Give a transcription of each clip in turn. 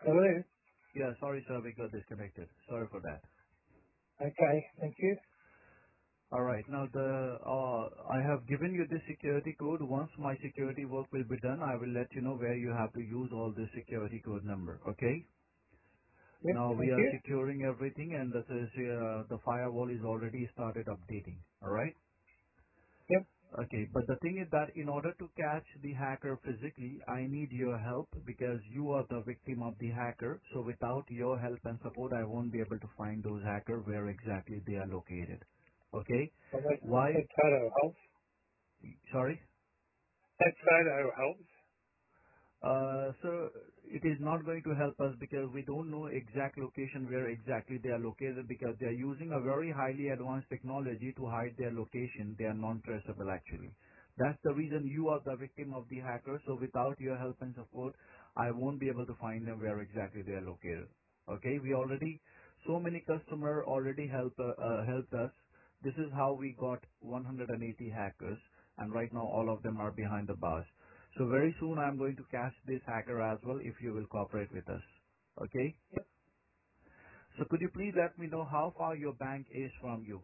Hello. Yeah, sorry, sir, we got disconnected. Sorry for that. Okay, thank you. All right. Now, I have given you the security code. Once my security work will be done, I will let you know where you have to use all the security code number. Okay? Yep, Now we thank are you. securing everything, and the firewall is already started updating. All right? Yep. Okay. But the thing is that in order to catch the hacker physically, I need your help because you are the victim of the hacker. So without your help and support, I won't be able to find those hackers where exactly they are located. Okay? Well, Why? that photo helps. Sorry? That photo helps. So it is not going to help us because we don't know exact location where exactly they are located because they are using a very highly advanced technology to hide their location. They are non-traceable actually. That's the reason you are the victim of the hacker. So without your help and support, I won't be able to find them where exactly they are located. Okay, so many customer already helped us. This is how we got 180 hackers, and right now all of them are behind the bars. So very soon I'm going to catch this hacker as well if you will cooperate with us. Okay? So could you please let me know how far your bank is from you?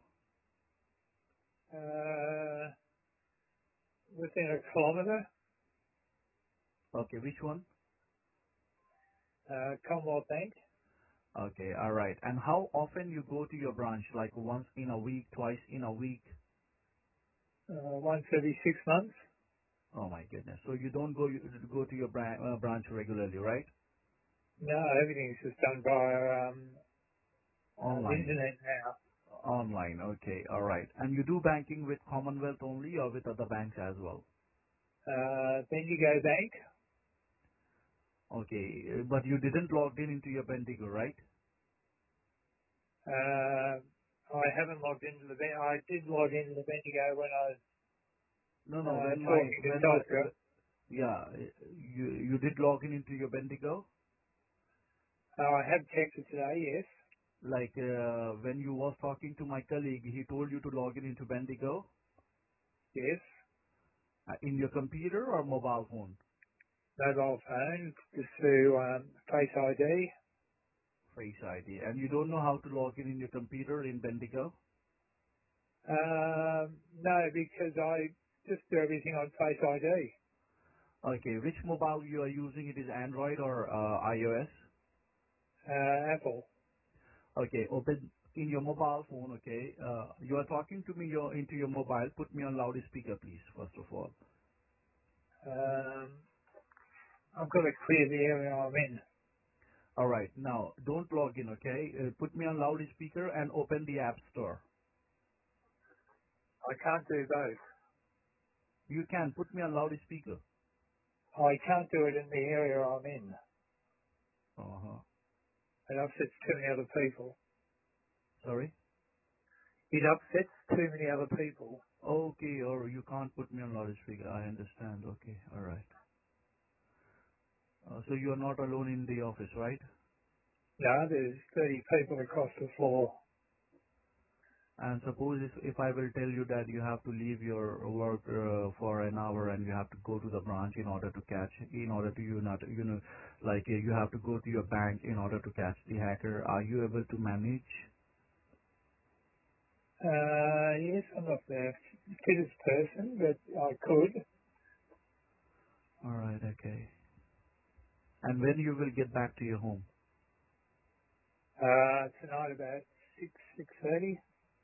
Uh, Within a kilometre, Okay, which one? Commonwealth Bank, Okay, alright. And how often you go to your branch? Like once in a week, twice in a week? once every 6 months. Oh my goodness. So you don't go to your branch regularly, right? No, everything's just done via the Online. internet now. Online, okay, alright. And you do banking with Commonwealth only or with other banks as well? Bendigo Bank. Okay, but you didn't log into your Bendigo, right? I haven't logged into the bank. I did log into the Bendigo when I was No, no. talking to Telstra. Yeah, you did log into your Bendigo. I have checked it today. Yes. Like when you was talking to my colleague, he told you to log into Bendigo Yes. in your computer or mobile phone. Mobile phone, just through Face ID. Face ID, and you don't know how to log in your computer in Bendigo. No, because I just do everything on Face ID. Okay, which mobile you are using? It is Android or iOS? Apple. Okay, open in your mobile phone. Okay, you are talking to me into your mobile. Put me on loudspeaker, please. First of all. I've got to clear the area I'm in. All right. Now, don't log in, okay? Put me on loudspeaker and open the App Store. I can't do both. You can put me on loudspeaker. I can't do it in the area I'm in. Uh-huh. It upsets too many other people. Sorry? It upsets too many other people. Okay, or you can't put me on loudspeaker. I understand. Okay, all right. So you are not alone in the office, right? No, there's 30 people across the floor. And suppose if I will tell you that you have to leave your work for an hour and you have to go to the branch in order to catch, in order to you not, like you have to go to your bank in order to catch the hacker, are you able to manage? Yes, I'm not the fittest person, but I could. All right, okay. And when you will get back to your home? Tonight about 6:30.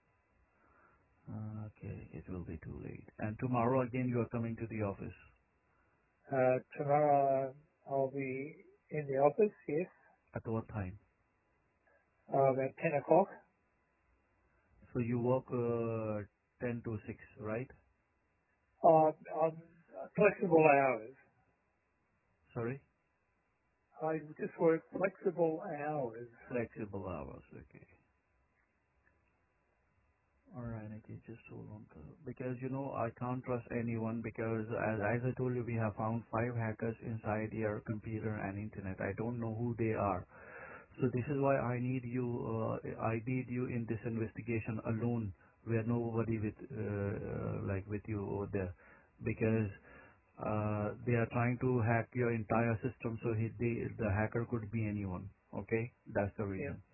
Okay, it will be too late. And tomorrow again you are coming to the office. Tomorrow I'll be in the office, yes, At what time? about 10 o'clock. So you work 10 to 6, right? I'm flexible hours. Sorry? I just work flexible hours. Flexible hours, okay. Alright, okay, just hold on. Because, I can't trust anyone because as I told you, we have found 5 hackers inside your computer and internet. I don't know who they are. So this is why I need you in this investigation alone, where nobody with you over there, because They are trying to hack your entire system, so the hacker could be anyone. Okay, that's the Yeah. reason.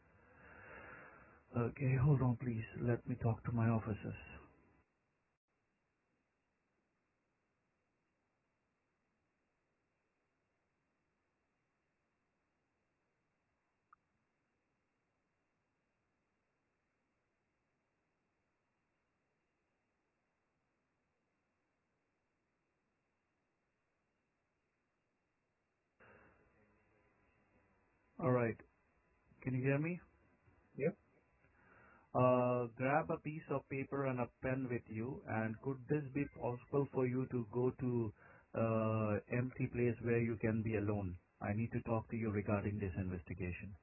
Okay, hold on, please. Let me talk to my officers. All right, can you hear me? Yep. Grab a piece of paper and a pen with you, and could this be possible for you to go to empty place where you can be alone? I need to talk to you regarding this investigation.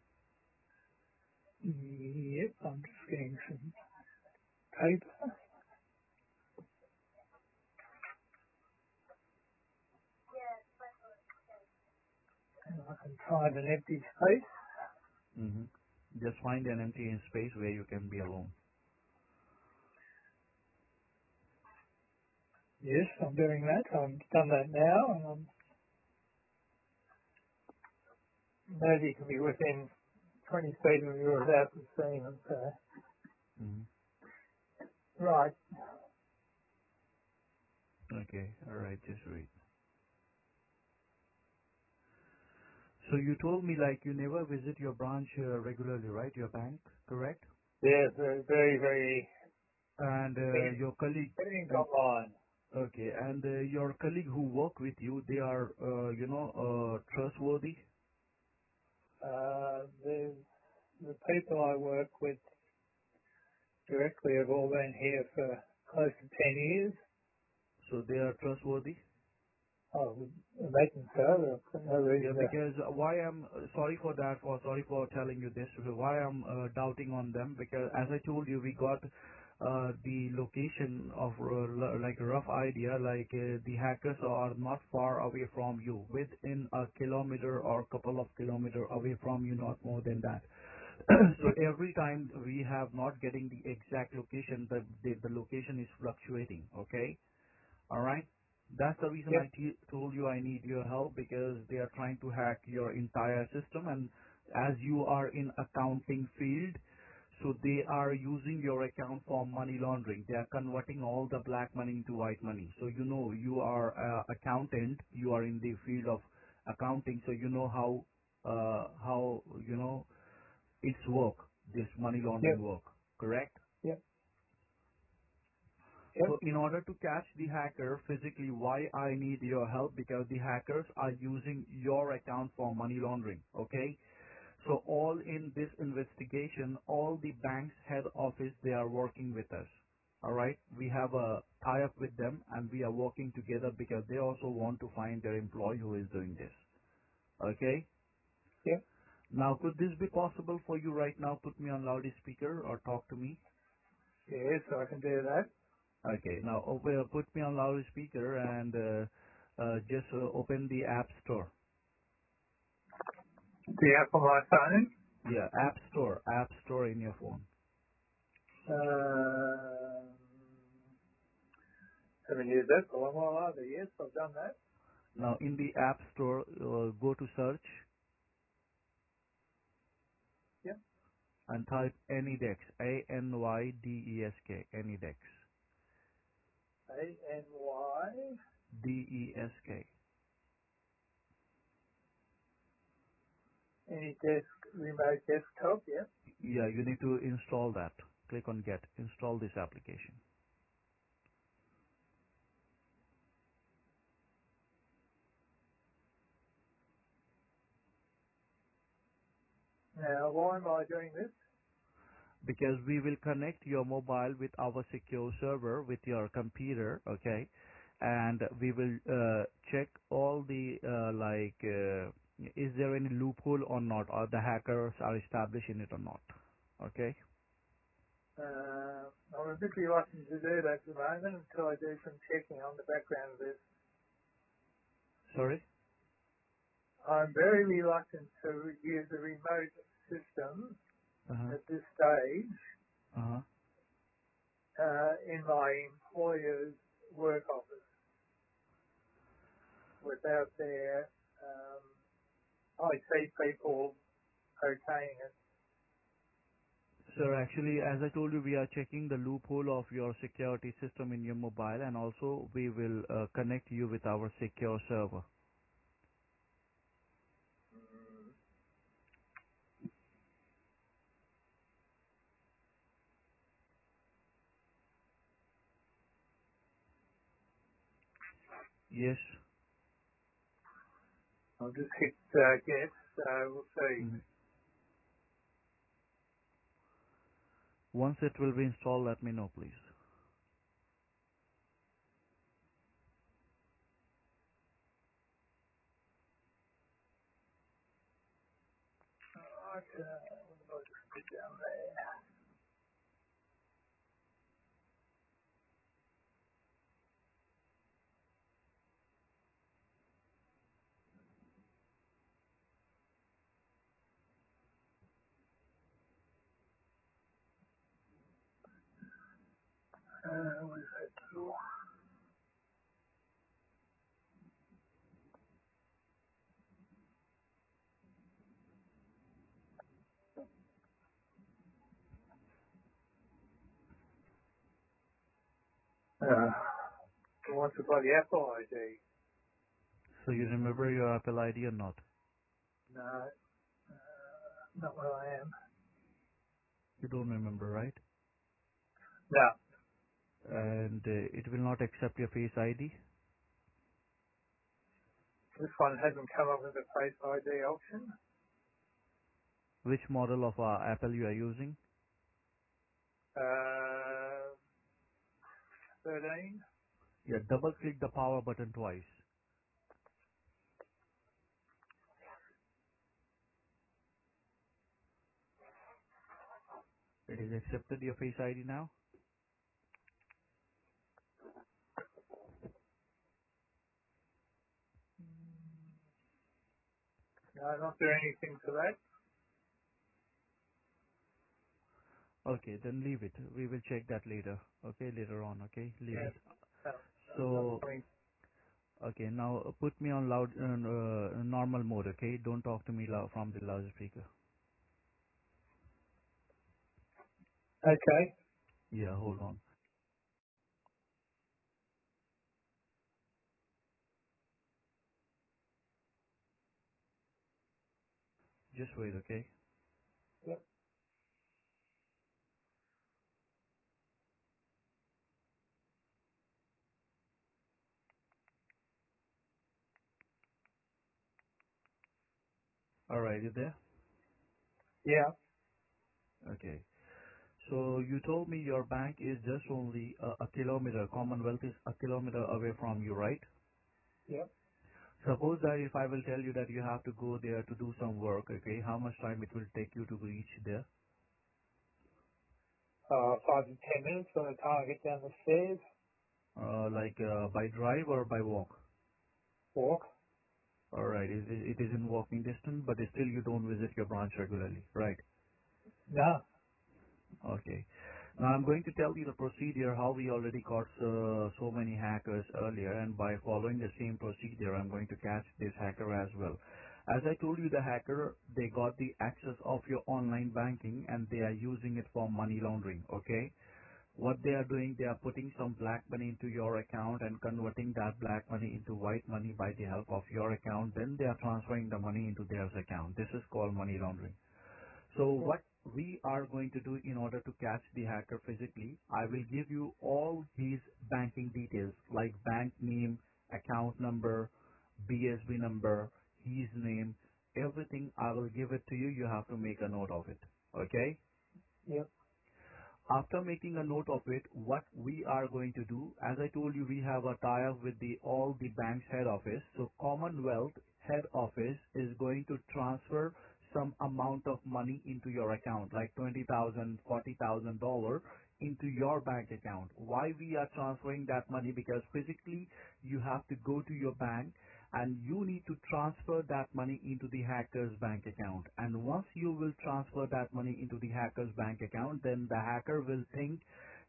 Yep. I'm just getting some paper. And I can find an empty space. hmm Just find an empty space where you can be alone. Yes, I'm doing that. I've done that now, and maybe it can be within 20 feet of you without the seeing them. So, hmm right. Okay, all right, just wait. So you told me like you never visit your branch regularly, right? Your bank, correct? Yeah, very, very, very. And your colleague, Everything's and online. okay, and your colleague who work with you, they are, trustworthy. The people I work with directly have all been here for close to 10 years. So they are trustworthy. I would imagine so. I've got no Yeah, reason to. because why I'm sorry for that, sorry for telling you this. Why I'm doubting on them, because as I told you, we got the location of like a rough idea, like the hackers are not far away from you, within a kilometer or couple of kilometer away from you, not more than that. So Yep, every time we have not getting the exact location, the location is fluctuating. Okay. All right. That's the reason yep, told you I need your help, because they are trying to hack your entire system, and as you are in accounting field, so they are using your account for money laundering. They are converting all the black money into white money. So you know you are accountant, you are in the field of accounting, so you know how it's work, this money yep, laundering work, correct? yep, yep, So in order to catch the hacker physically, why I need your help? Because the hackers are using your account for money laundering. Okay. So all in this investigation, all the bank's head office, they are working with us. All right. We have a tie-up with them, and we are working together because they also want to find their employee who is doing this. Okay. yep. Now, could this be possible for you right now? Put me on loudspeaker or talk to me. Yes, I can do that. Okay. Now put me on loudspeaker and just open the App Store. The app on my phone. Yeah, App Store in your phone. Haven't used that for a long while either. Yes, I've done that. Now in the App Store, go to search Yep. and type Anydex, Anydesk, Anydex, ANY. Desk. Any remote desktop. Yep. Yeah, you need to install that. Click on Get. Install this application. Now, why am I doing this? Because we will connect your mobile with our secure server with your computer, okay, and we will check all the is there any loophole or not, or the hackers are established in it or not. Okay. I'm a bit reluctant to do that at the moment until I do some checking on the background of this. Sorry. I'm very reluctant to use a remote system Uh-huh. at this stage Uh-huh. in my employer's work office. without their IT people okaying it. Sir, actually, as I told you, we are checking the loophole of your security system in your mobile, and also we will connect you with our secure server. Yes. I'll just hit get, we'll see. Mhm. Once it will be installed, let me know, please. Right, I'll just put down there. Where's that tool? It wants a bloody Apple ID. So you remember your Apple ID or not? No, not where I am. You don't remember, right? No, And it will not accept your Face ID. this one hasn't come up with a Face ID option. Which model of Apple you are using? Uh, 13. Yeah, double click the power button twice. It is accepted your Face ID now. No, not doing anything for that. Okay, then leave it. We will check that later. Okay, later on. Okay, leave Yeah, it. not So, coming. okay, now put me on normal mode. Okay, don't talk to me from the loudspeaker. Okay. Yeah, hold on. Just wait. Okay. Yep. All right, you there? Yeah. Okay. So you told me your bank is just only a kilometer. Commonwealth is a kilometer away from you, right? Yep. Suppose that if I will tell you that you have to go there to do some work, okay, how much time it will take you to reach there? 5 to 10 minutes by the time I get down the stairs. Like by drive or by walk? Walk. All right, it is in walking distance, but still you don't visit your branch regularly, right? No. Okay. Now I'm going to tell you the procedure how we already caught so many hackers earlier, and by following the same procedure, I'm going to catch this hacker as well. As I told you, the hacker, they got the access of your online banking and they are using it for money laundering, okay? What they are doing, they are putting some black money into your account and converting that black money into white money by the help of your account. Then they are transferring the money into their account. This is called money laundering. So Yep. what we are going to do in order to catch the hacker physically, I will give you all his banking details like bank name, account number, BSB number, his name, everything I will give it to you. You have to make a note of it. Okay? Yep. After making a note of it, what we are going to do, as I told you, we have a tie-up with all the bank's head office. So Commonwealth head office is going to transfer some amount of money into your account, like $20,000, $40,000 into your bank account. Why we are transferring that money? Because physically you have to go to your bank and you need to transfer that money into the hacker's bank account. And once you will transfer that money into the hacker's bank account, then the hacker will think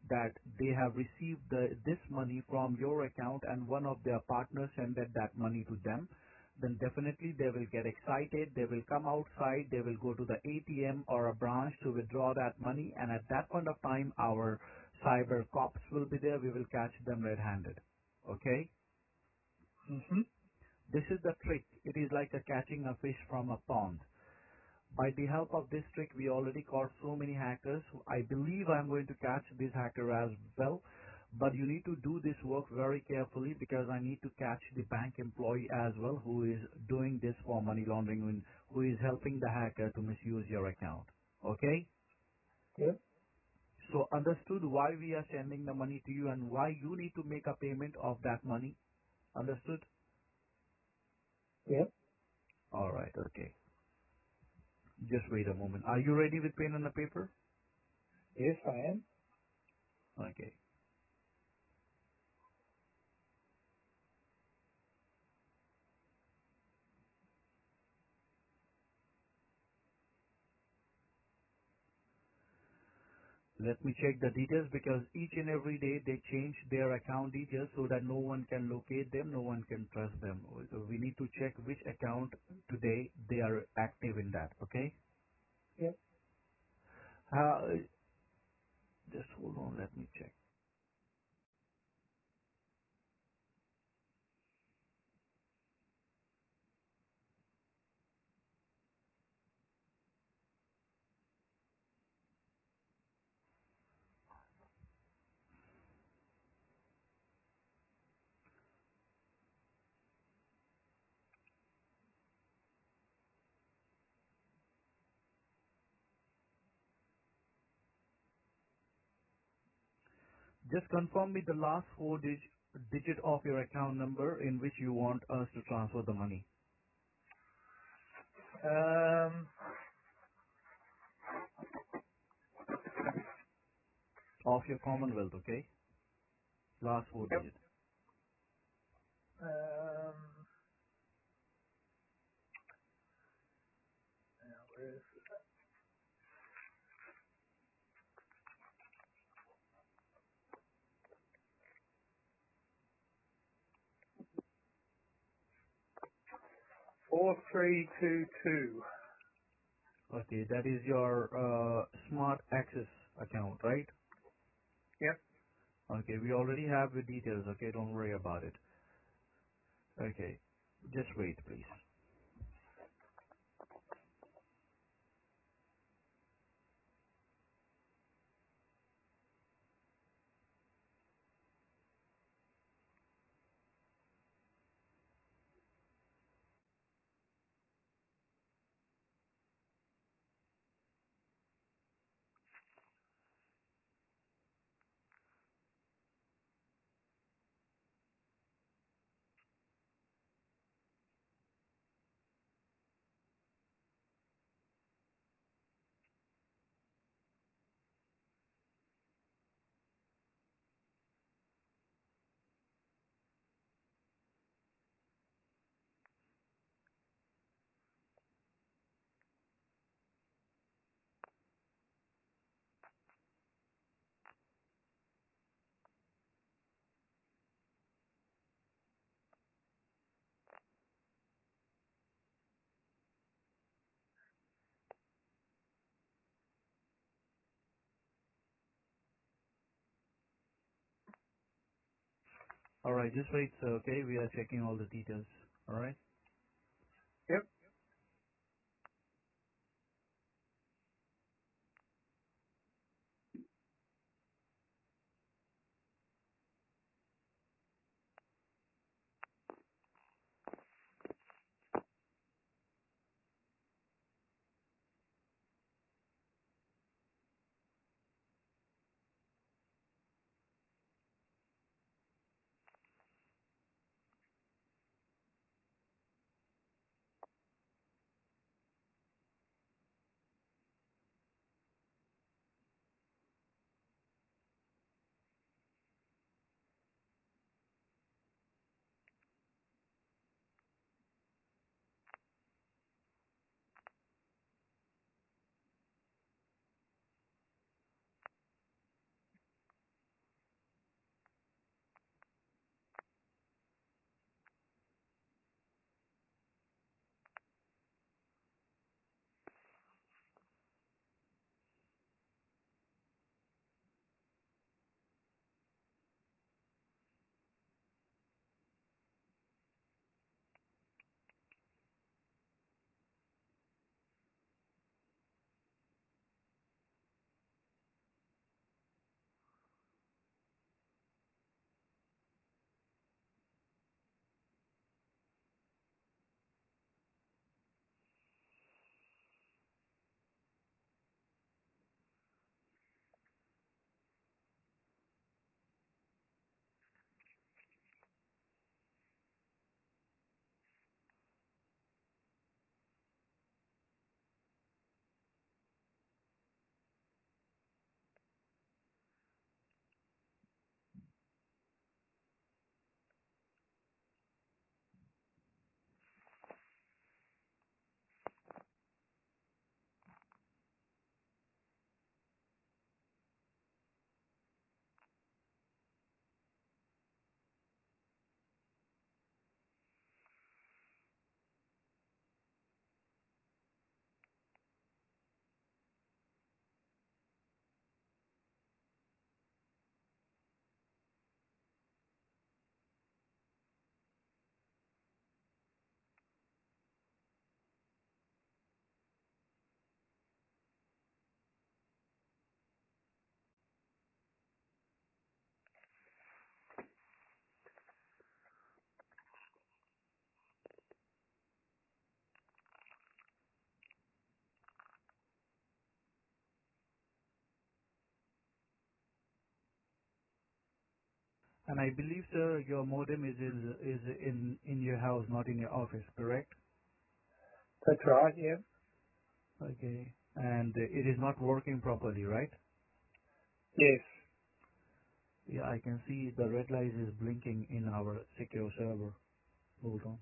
that they have received this money from your account and one of their partners sent that money to them, then definitely they will get excited. They will come outside. They will go to the ATM or a branch to withdraw that money. And at that point of time, our cyber cops will be there. We will catch them red-handed. Okay? Mm-hmm. This is the trick. It is like a catching a fish from a pond. By the help of this trick, we already caught so many hackers. I believe I'm going to catch this hacker as well. But you need to do this work very carefully because I need to catch the bank employee as well who is doing this for money laundering and who is helping the hacker to misuse your account. Okay? Yep. So understood why we are sending the money to you and why you need to make a payment of that money. Understood? Yep. Alright, okay. Just wait a moment. Are you ready with pen and a paper? Yes, I am. Okay. Let me check the details because each and every day they change their account details so that no one can locate them, no one can trust them. So we need to check which account today they are active in that, okay? Yep. Uh, just hold on, let me check. Just confirm me the last digit of your account number in which you want us to transfer the money Um, of your Commonwealth, okay? Last four yep. digit. Um, now where is it? 4322. Okay, that is your Smart Access account, right? Yep. Okay, we already have the details, okay? Don't worry about it. Okay, just wait, please. Alright, just wait, sir, okay? We are checking all the details, alright? Yep. And I believe, sir, your modem is in your house, not in your office, correct? That's right, yeah. Okay. And it is not working properly, right? Yes. Yeah, I can see the red light is blinking in our secure server. Hold on.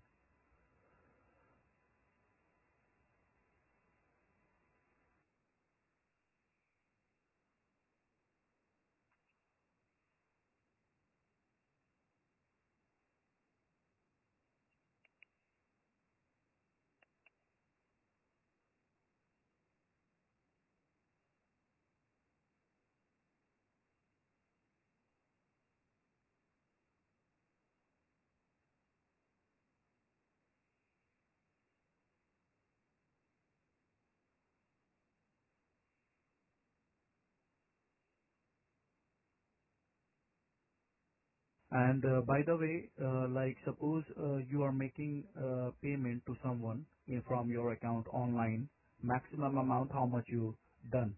And by the way, like suppose you are making payment to someone from your account online, maximum amount how much you done?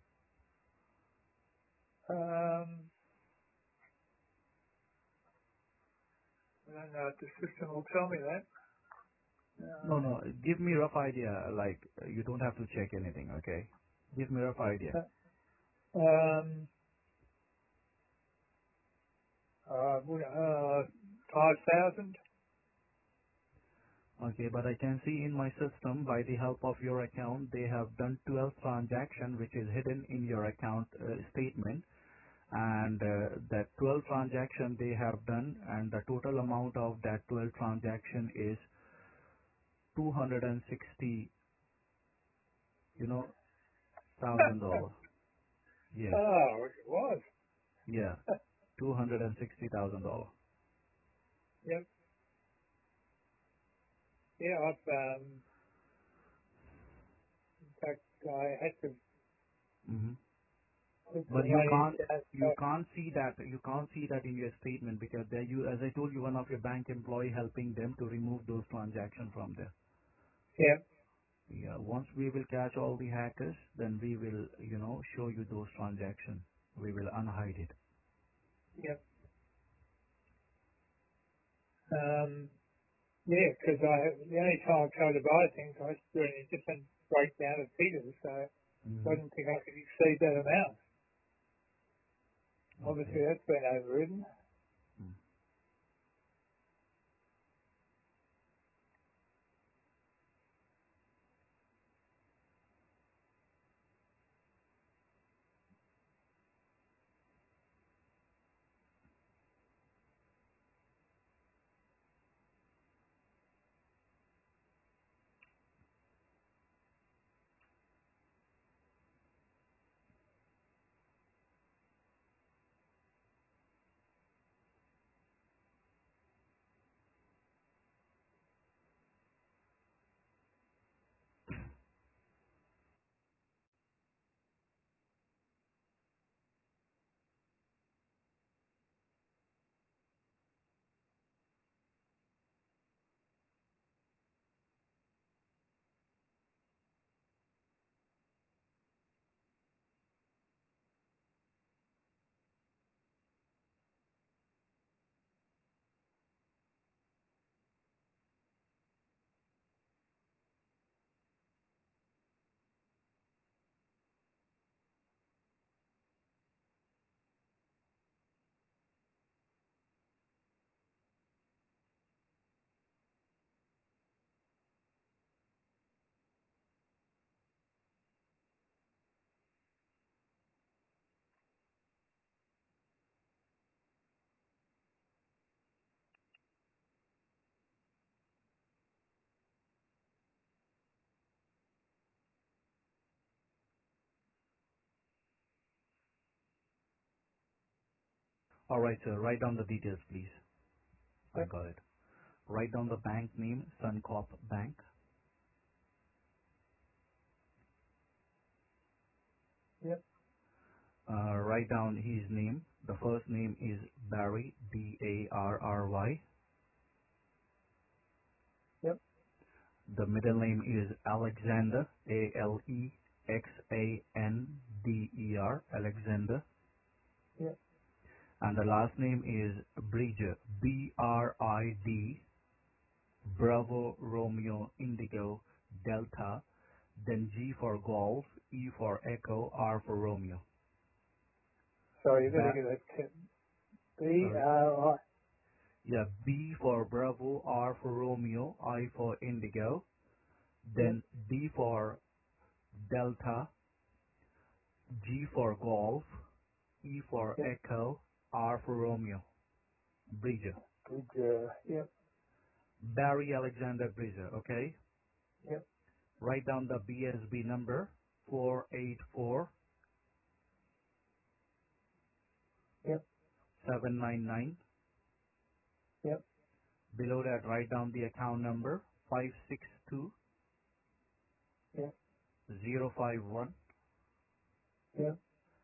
Um, I don't know if the system will tell me that. No, no, give me rough idea. Like you don't have to check anything, okay? Give me rough idea. Um, 5,000? Okay, but I can see in my system by the help of your account, they have done 12 transaction which is hidden in your account statement, and that 12 transaction they have done, and the total amount of that 12 transaction is 260, you know, $1,000. Yes, Oh, it was. yeah, $260,000. Yep. Yeah, in fact, I had to Hmm. put But some money you can't see that in your statement because there you, as I told you, one of your bank employee helping them to remove those transactions from there. Yep, Yeah, once we will catch all the hackers, then we will, show you those transactions. We will unhide it. yep. Yeah, because the only time I tried to buy things, I was doing a different breakdown of figures, so I Hmm. didn't think I could exceed that amount. Obviously, Okay. that's been overridden. Mm. All right, sir. Write down the details, please. I Yep, got it. Write down the bank name, Suncorp Bank. yep, Write down his name. The first name is Barry, Barry. yep, The middle name is Alexander, Alexander. Alexander. yep, and the last name is Bridger, B-R-I-D, Bravo, Romeo, Indigo, Delta, then G for Golf, E for Echo, R for Romeo. Sorry, you've got to get that. Sorry. B-R-I. Yeah, B for Bravo, R for Romeo, I for Indigo, Yep. then D for Delta, G for Golf, E for Yep. Echo, R for Romeo. Bridger. Good. Yep. Barry Alexander Bridger, okay? Yep. Write down the BSB number, 484799. Yep. Yep. Below that, write down the account number, 562051. Yep. Yep.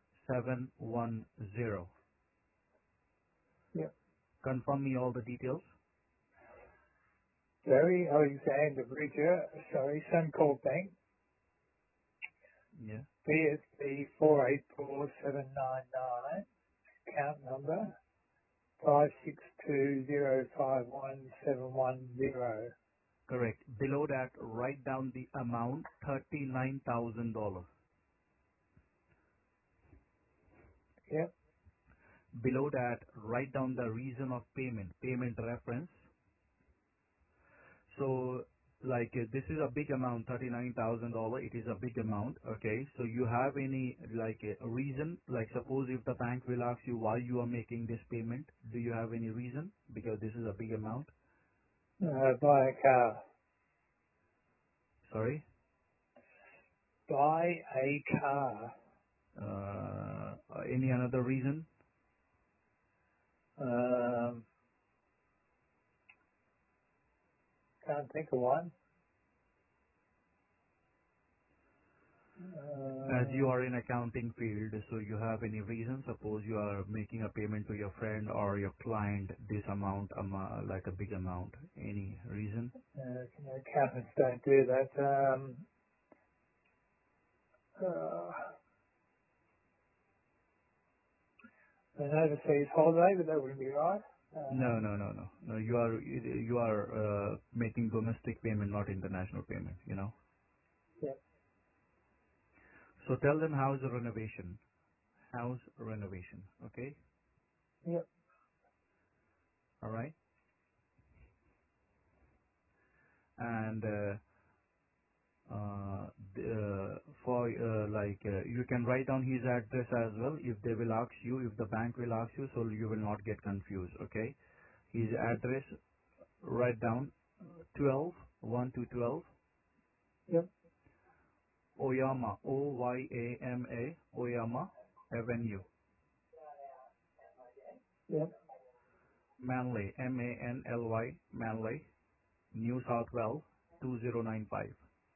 Yep. Confirm me all the details. Barry Alexander Bridger, sorry, Suncorp Bank, Yeah, BSB 484799, account number 562051710. correct. Below that, write down the amount, $39,000. Yep. Below that, write down the reason of payment, payment reference. So, like, this is a big amount, $39,000. It is a big amount, okay? So you have any, like, a reason? Like, suppose if the bank will ask you why you are making this payment, do you have any reason? Because this is a big amount. Buy a car. Sorry? Buy a car. Any another reason? Um, can't think of one. As you are in accounting field, so you have any reason? Suppose you are making a payment to your friend or your client, this amount, like a big amount. Any reason? Accountants don't do that. Uh, an overseas holiday, but that wouldn't be right. No, no, no, no. No, you are making domestic payment, not international payment, you know. Yep. So tell them house renovation. House renovation, okay? Yep. All right? And you can write down his address as well if they will ask you, if the bank will ask you, so you will not get confused, okay? His address, write down 1 to 12 Yep. Oyama, Oyama, Oyama Avenue, Yep. Manly, Manly, Manly, New South Wales, 2095.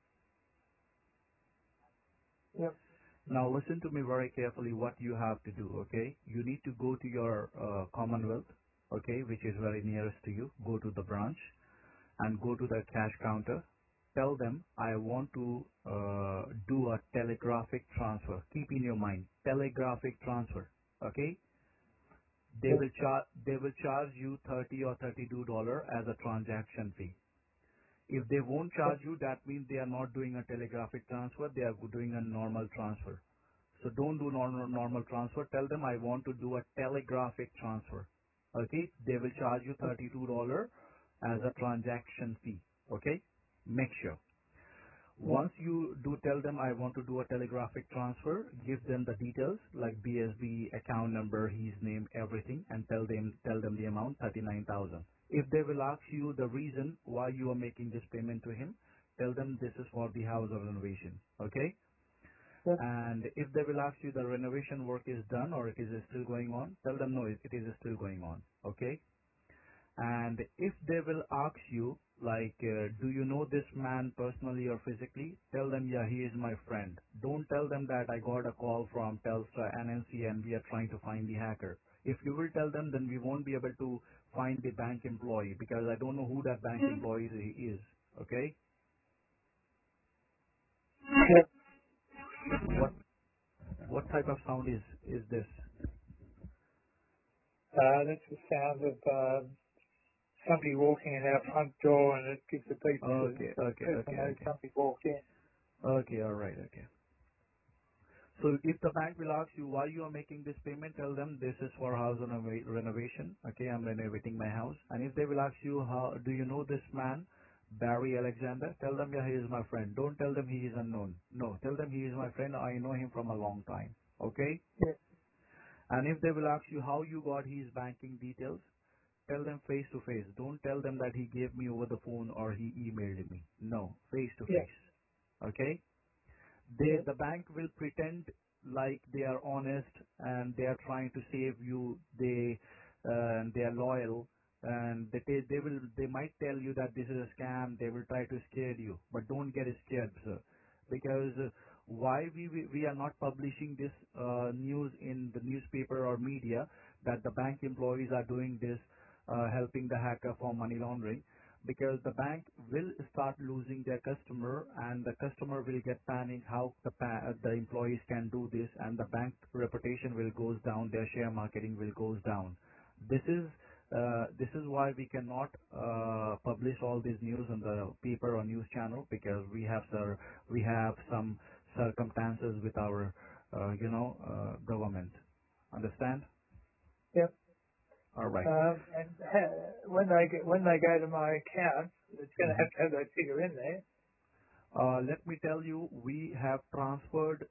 Yep. Now listen to me very carefully what you have to do, okay? You need to go to your Commonwealth, okay, which is very nearest to you. Go to the branch and go to the cash counter. Tell them I want to do a telegraphic transfer. Keep in your mind, telegraphic transfer, okay? Yep. They will charge you 30 or $32 as a transaction fee. If they won't charge Yep. you, that means they are not doing a telegraphic transfer. They are doing a normal transfer. So don't do normal transfer. Tell them I want to do a telegraphic transfer. Okay? They will charge you $32 as a transaction fee. Okay? Make sure. Yep. Once you do tell them I want to do a telegraphic transfer, give them the details like BSB account number, his name, everything, and tell them the amount, 39,000. If they will ask you the reason why you are making this payment to him, tell them this is for the house renovation. Okay? Yep. And if they will ask you the renovation work is done or it is still going on, tell them no, it is still going on. Okay? And if they will ask you, like, do you know this man personally or physically? Tell them, yeah, he is my friend. Don't tell them that I got a call from Telstra NNC and we are trying to find the hacker. If you will tell them, then we won't be able to find the bank employee because I don't know who that bank employee is. Okay? Yep. What what type of sound is this? That's the sound of somebody walking in our front door, and it gives the Okay, okay, people okay, know okay. somebody walked in. Okay, all right, okay. So if the bank will ask you why you are making this payment, tell them this is for house renovation. Okay, I'm renovating my house. And if they will ask you, how do you know this man, Barry Alexander? Tell them, yeah, he is my friend. Don't tell them he is unknown. No, tell them he is my friend. I know him from a long time. Okay? Yeah, And if they will ask you how you got his banking details, tell them face to face. Don't tell them that he gave me over the phone or he emailed me. No, face to yeah, face. Okay? yeah, The bank will pretend like they are honest and they are trying to save you. They are loyal, and they might tell you that this is a scam. They will try to scare you, but don't get scared, sir, because why we are not publishing this news in the newspaper or media that the bank employees are doing this, helping the hacker for money laundering, because the bank will start losing their customer, and the customer will get panic how the employees can do this, and the bank reputation will goes down, their share marketing will goes down. This is why we cannot publish all these news on the paper or news channel, because we have some circumstances with our government. Understand? yeah. All right. And when they go to my account, it's going Mhm. to have that figure in there. Let me tell you, we have transferred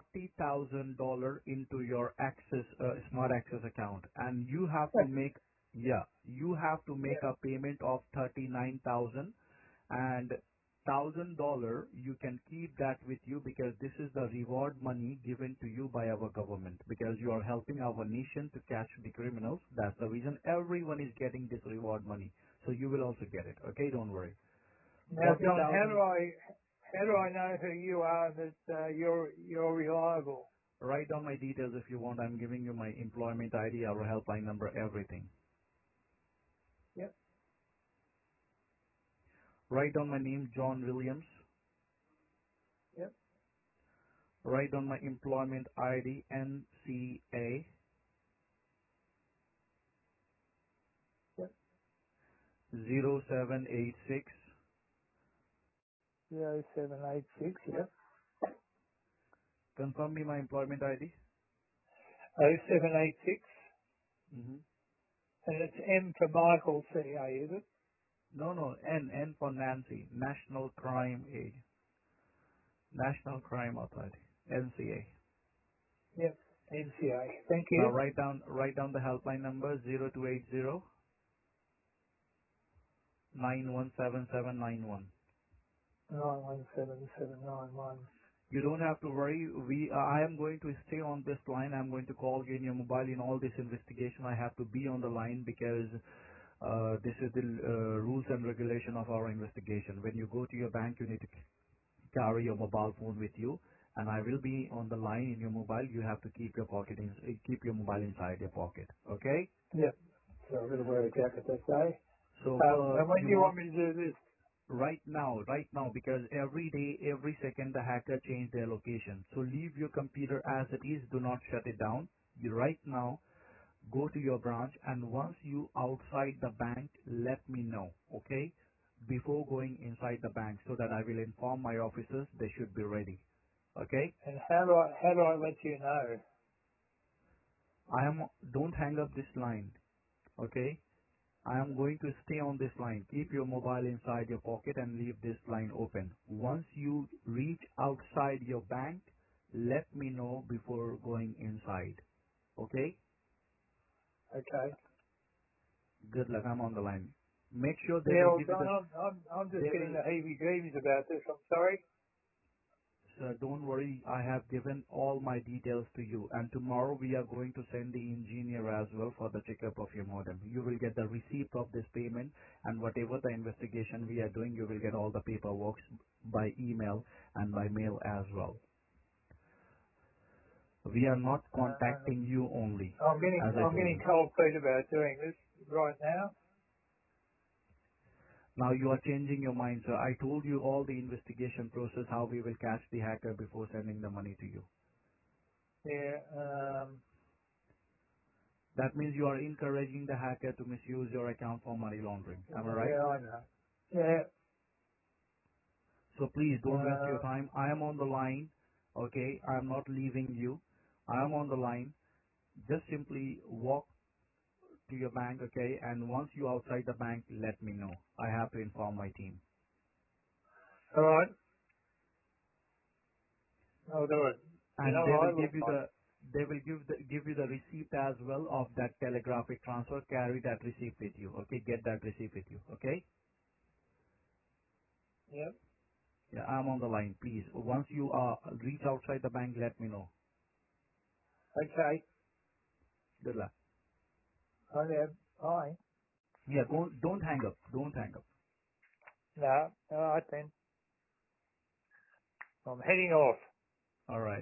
$40,000 into your Access Smart Access account, and you have to make you have to make Yeah. a payment of 39,000, and $1,000 you can keep that with you, because this is the reward money given to you by our government, because you are helping our nation to catch the criminals. That's the reason everyone is getting this reward money. So you will also get it. Okay, don't worry. Now, John, 40,000. how do I know who you are and that you're reliable? Write down my details if you want. I'm giving you my employment ID, our helpline number, everything. Yep, Write down my name, John Williams. yep, Write down my employment ID, NCA yep. 0786. 0786. Yep. Confirm me my employment ID. 0786. Hmm. And it's M for Michael, CA, is it? No, no, N for Nancy, National Crime Aid, National Crime Authority, NCA. Yep. NCA. Thank Now you. write down the helpline number, 0280 917791. 917791. You don't have to worry. I am going to stay on this line. I'm going to call you in your mobile in all this investigation. I have to be on the line because this is the rules and regulation of our investigation. When you go to your bank, you need to carry your mobile phone with you, and I will be on the line in your mobile. You have to keep keep your mobile inside your pocket. Okay? Yep. So I've got to wear a jacket that day. So And when do you you want want me to do this? right now, because every day, every second, the hacker change their location. So leave your computer as it is. Do not shut it down. You right now go to your branch, and once you outside the bank, let me know, okay? Before going inside the bank, so that I will inform my officers they should be ready. Okay? And how do I let you know? Don't hang up this line, okay? I am going to stay on this line. Keep your mobile inside your pocket and leave this line open. Once you reach outside your bank, let me know before going inside. Okay? Okay. Good luck. I'm on the line. Make sure they Yeah, will well, give you John, I'm just they getting will, the heebie-jeebies about this. I'm sorry. sir, don't worry. I have given all my details to you, and tomorrow we are going to send the engineer as well for the checkup of your modem. You will get the receipt of this payment, and whatever the investigation we are doing, you will get all the paperwork by email and by mail as well. We are not Uh, contacting you only, I'm getting as I I'm told getting you. cold feet about doing this right now. Now you are changing your mind, sir. I told you all the investigation process, how we will catch the hacker before sending the money to you. Yeah. That means you are encouraging the hacker to misuse your account for money laundering. Am I right? Yeah, I know. Yeah. So please don't waste your Uh, time. I am on the line. Okay, I am not leaving you. I am on the line. Just simply walk to your bank, okay? And once you outside the bank, let me know. I have to inform my team. all right. I'll do it. You And know they what will I give look you like? give you the receipt as well of that telegraphic transfer. Carry that receipt with you, okay? Get that receipt with you, okay? Yep. Yeah, I'm on the line. Please, once you reach outside the bank, let me know. Okay. Good luck. I am. Bye. Yeah, don't hang up. Don't hang up. No. All right then. I'm heading off. All right.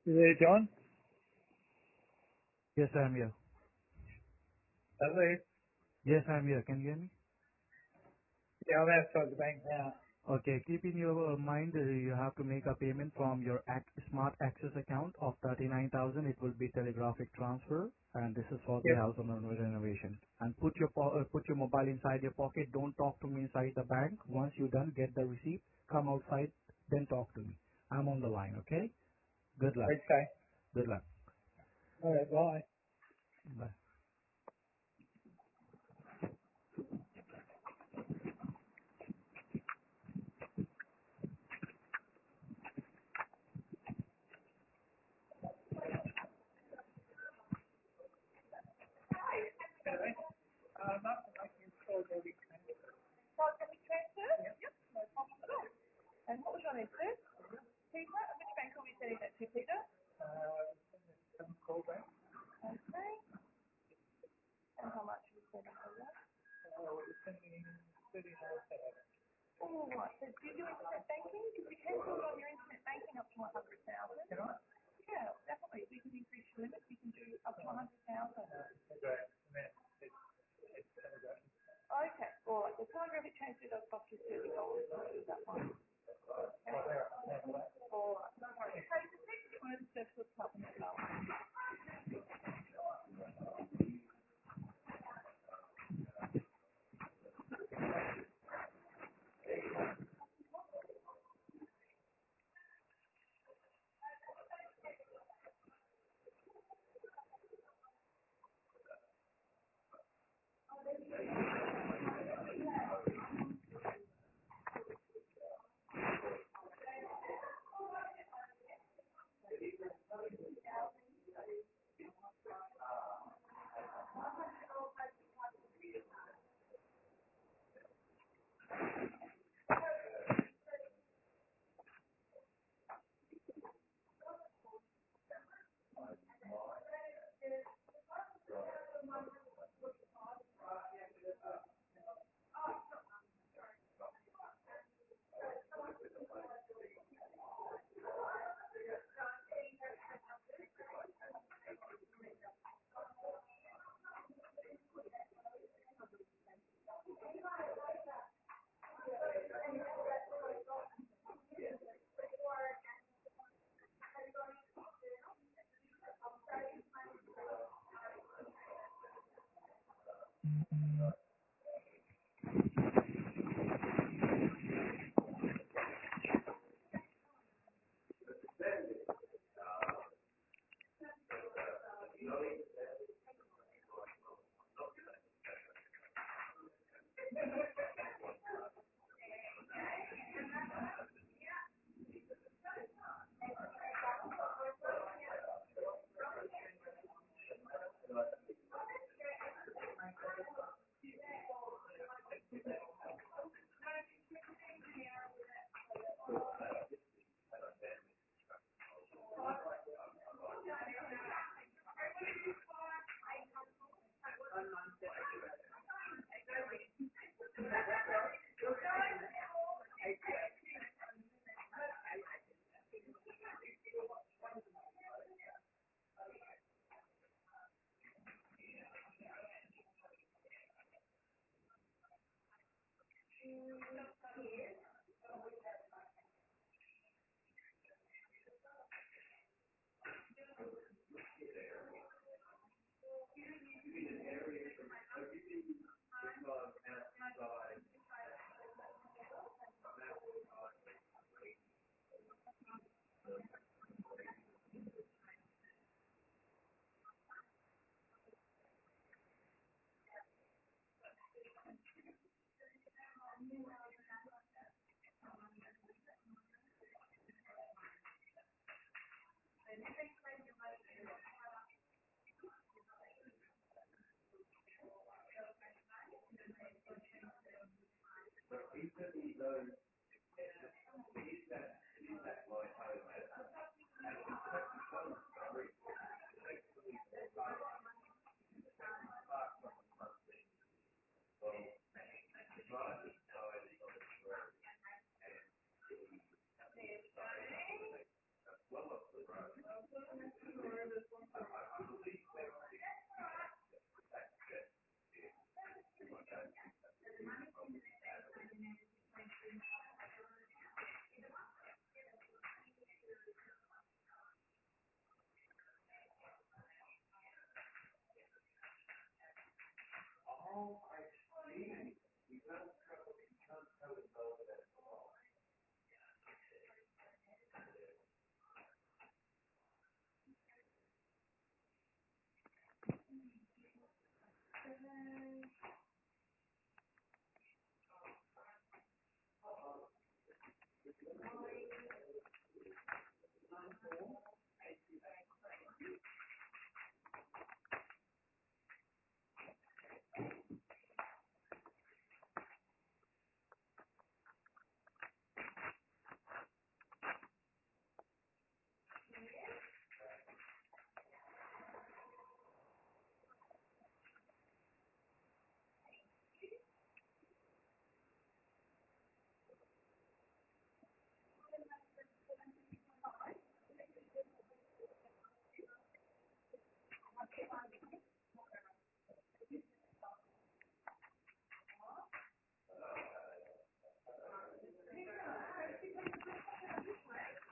You there, John? Yes, I'm here. Hello? Yes, I'm here. Can you hear me? Yeah, I'm outside the bank now. Okay. Keep in your mind, you have to make a payment from your Smart Access account of 39,000. It will be telegraphic transfer, and this is for the Yep. house owner renovation. And put your mobile inside your pocket. Don't talk to me inside the bank. Once you're done, get the receipt, come outside, then talk to me. I'm on the line. Okay. Good luck. Okay. Good luck. All right, bye. Bye. And what was your name, sir? Peter? And which bank are we sending that to, Peter? Some call back. Okay. And how much are we sending over that? We're sending 39,000. All right. So do you do internet banking? Because we can put on your internet banking up to 100,000. Can I? Yeah, definitely. We can increase your limit. We can do up to 100,000. Okay. It's telegraph. Okay. All right. The telegraphic transfer does cost you $30 to do that one. Okay. All right. No worries. Okay. So next you want to search for something as well.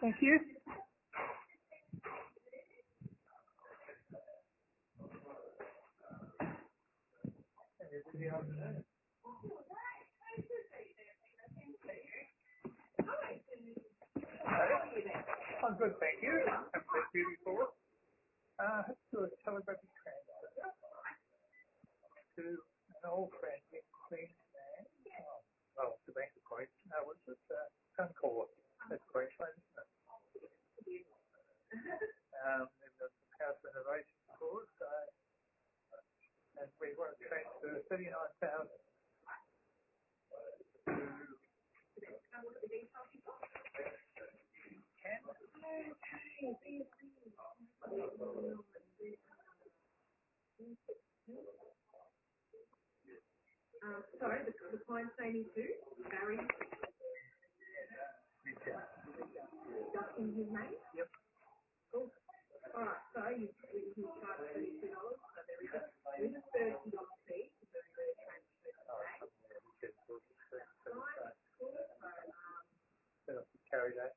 Thank you. I'm good, thank you. I've met you before. I have to do a telegraphic transfer to an old friend in Queensland. Oh, the bank of Queens. No, was it Suncorp? That's Queensland, isn't it? They've got some house renovation for us, and we want to transfer 39,000 Sorry, the client's name is who? Barry. Just in his name? Yep. Cool. All right, so you charge $32, so there is a $30 fee to do the transfer today. Set up to carry that.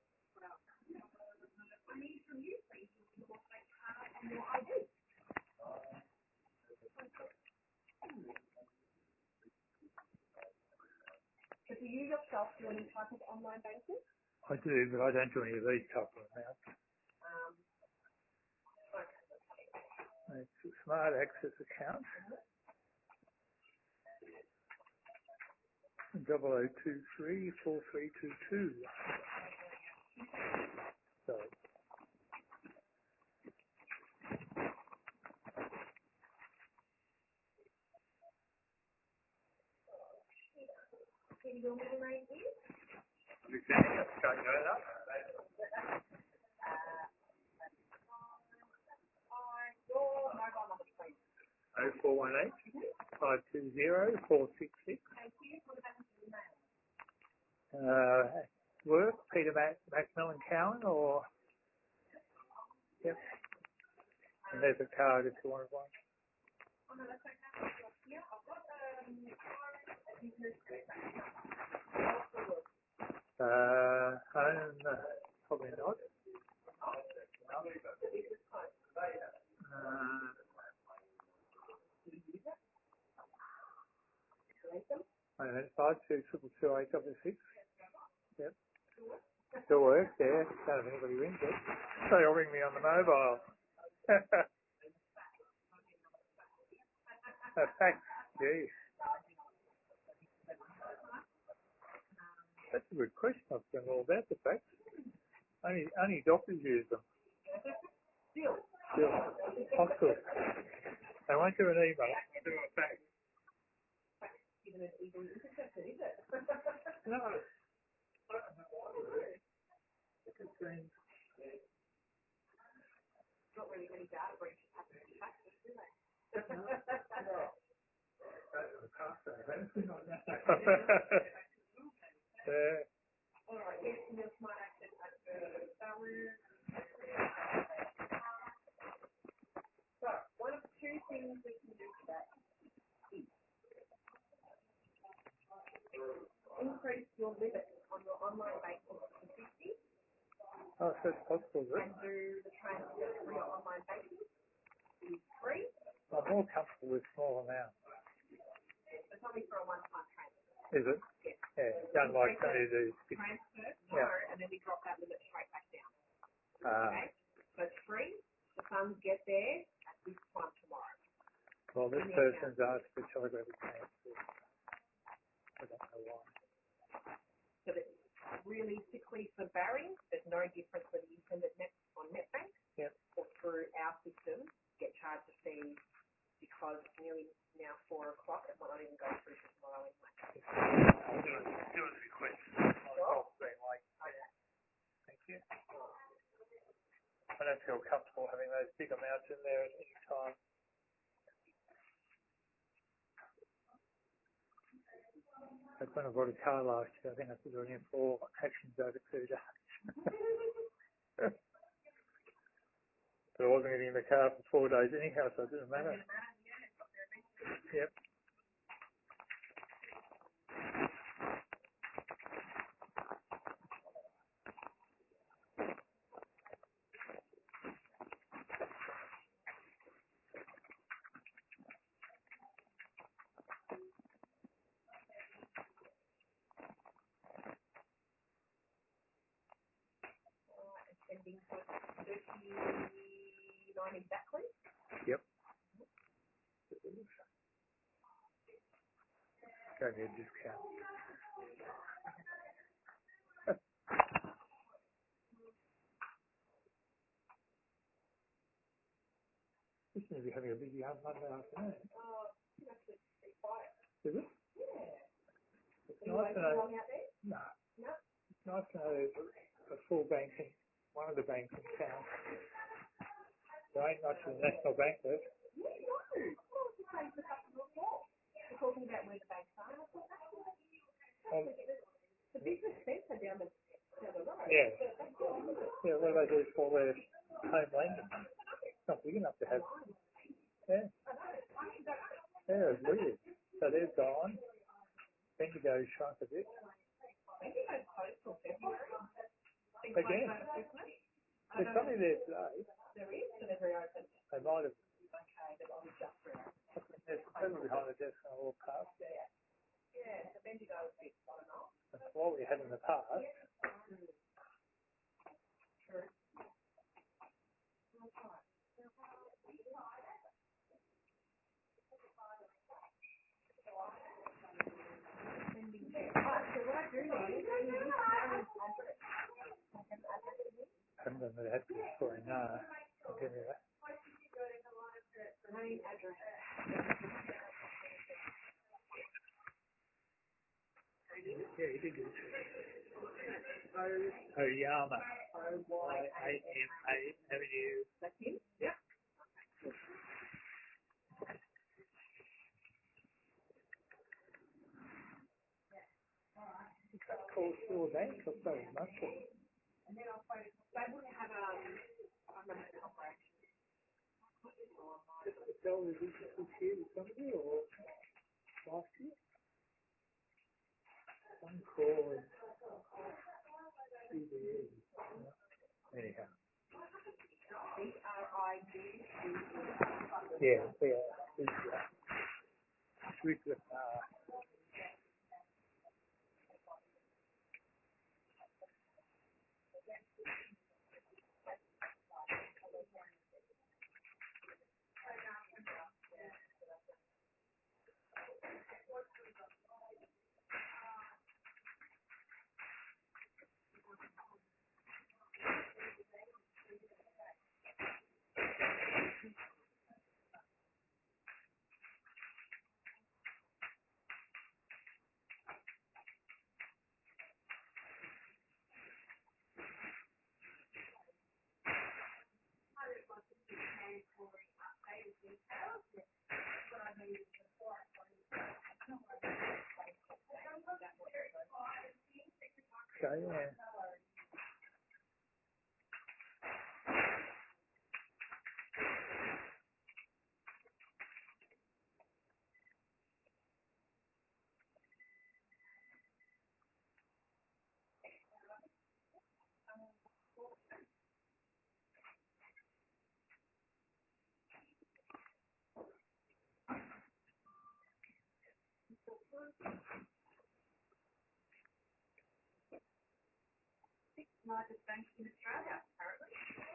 I need from you, please, your bank card and your ID. So do you yourself do any type of online banking? I do, but I don't do any of these type of amounts. It's a smart access account. 0023 4322. So, Can your middle name is? you can go that. 0418 520 466. Thank you. What about your email? Work, Peter Macmillan Cowan, or yep. And there's a card if you wanted one. Oh, no, that's okay. Yeah, I've got Home, probably not. Wait a minute, 52222866. Yep. Still works, yeah. Don't have anybody rings it. They'll ring me on the mobile. Thanks, gee. That's a good question. I've done all about the facts. Only doctors use them. Still. Hospitals. They won't do an email. Do a fax. even an easily intercepted, is it? No. Not really many data breaches happen in faxes, do they? Yeah. All right, yes, and your smart access balance. So, one of the two things we can do today is increase your limit on your online banking to 50 Oh, so it's possible, is it? and do the transfer for your online banking is free. I'm more comfortable with small amounts. It's only for a one-time transfer. Is it? Yes. Yeah, don't like some of these. Transfer, no, Yeah. and then we drop that limit straight back down. Ah. Okay? So it's free. The funds get there at this time tomorrow. Well, this person's asked for telegraphic transfer. I don't know why. So that realistically for Barry, there's no difference whether you send it on NetBank or through our system, get charged a fee because it's nearly now 4 o'clock. It might not even go through to tomorrow anyway. Do a request. I'll be like, thank you. I don't feel comfortable having those big amounts in there at any time. Like when I bought a car last year, I think I had to do it in 4 actions over 2 days. But I wasn't getting in the car for 4 days anyhow, so it didn't matter. Yep. ending for 39 exactly. Yep. Go ahead, discount. This seems to be having a busy Monday afternoon. It's actually pretty quiet. Is it? Yeah. It's Are you nice to working know. long out there? No. No. It's nice to know there's a full bank in one of the banks in town. There ain't much of the National Bank left. Yeah, no. Oh, it's the same for customer before. We're talking about where the banks are. And I thought, the business centre down the road. Yeah. That's cool, isn't it? Yeah, what do they do for their home lending? It's not big enough to have. Yeah. Yeah, it's weird. So they're gone. Bendigo shrunk a bit. Bendigo's closed till February. Again. There's something there today. There is, so they're reopened. They might have. Okay, they've only just reopened. There's people behind the desk and I walk past. Yeah, so Bendigo's a bit on and off. That's what we had in the past. True. So what I do know is Haven't done that before. No. I'll give you that. name, address. Yeah, he did good. Oyama. O-Y-A-M-A Avenue. That's him? Yeah. That's called Store Bank or so much. And then I suppose they wouldn't have I remember the operation. Tell the business this year with somebody or last year? Some called CBE. Anyhow. B-R-I-D-C-E. Yeah. With so yeah. Largest bank in Australia, apparently.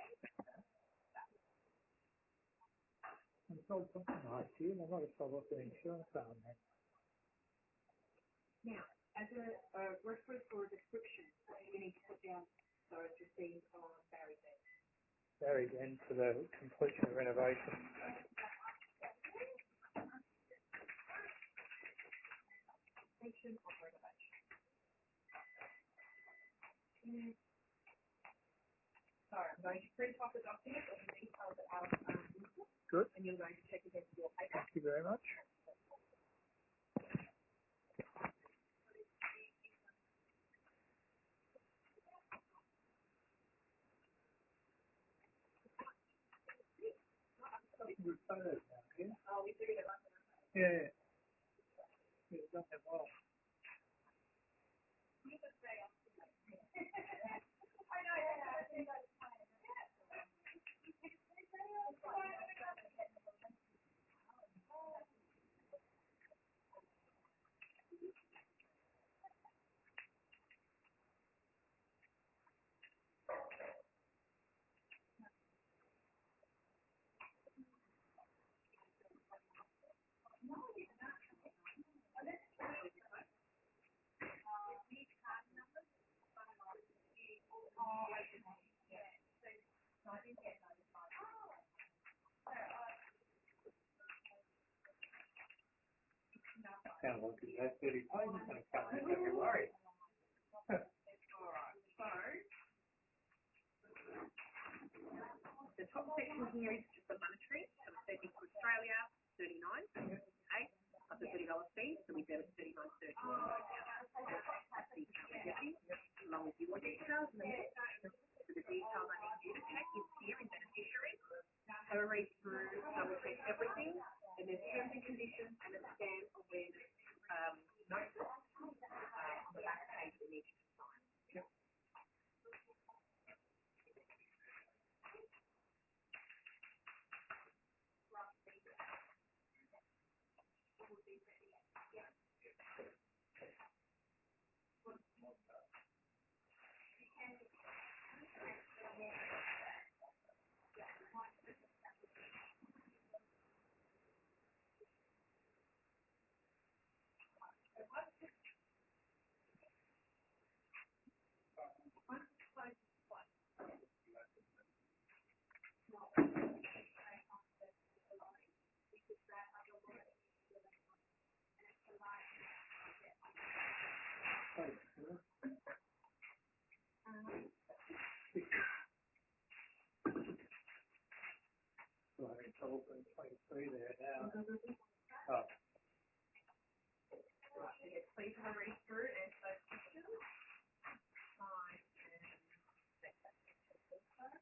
I sold something last year and I might have sold off an insurance arm then. Now, as a reference or a description, what do we need to put down so it's received on Barry Day? Very end for the completion of renovation. Completion of renovation. Sorry, I'm going to print off the document of the details that Alex Good. and you're going to check against your paper. Thank you very much. Good photos now, yeah? Oh, we do it. Yeah. Yeah, done that well. Sounds like you have 30 pages in a couple of don't worry. The top section here is just the monetary. So we're sending to Australia, 39, okay, plus a $30 fee, so we debit 39.30. That's the account we're getting, along with your details. And then so the details I need you to check is here in beneficiary. Have a read through, double check everything, and there's terms and conditions and a scan awareness notice on the back page that needs to sign. Well, it's open 23 there now. Oh. Yes, please have a read through and answer those questions. Sign and make that also.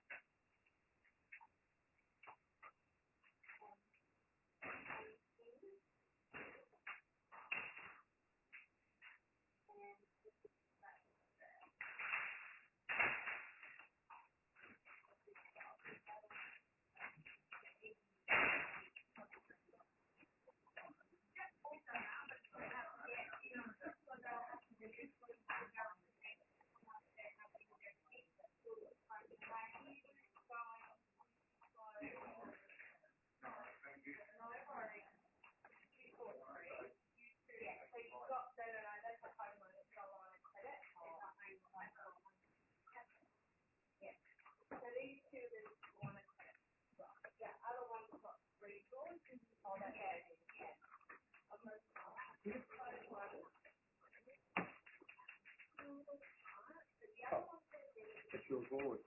It's your board.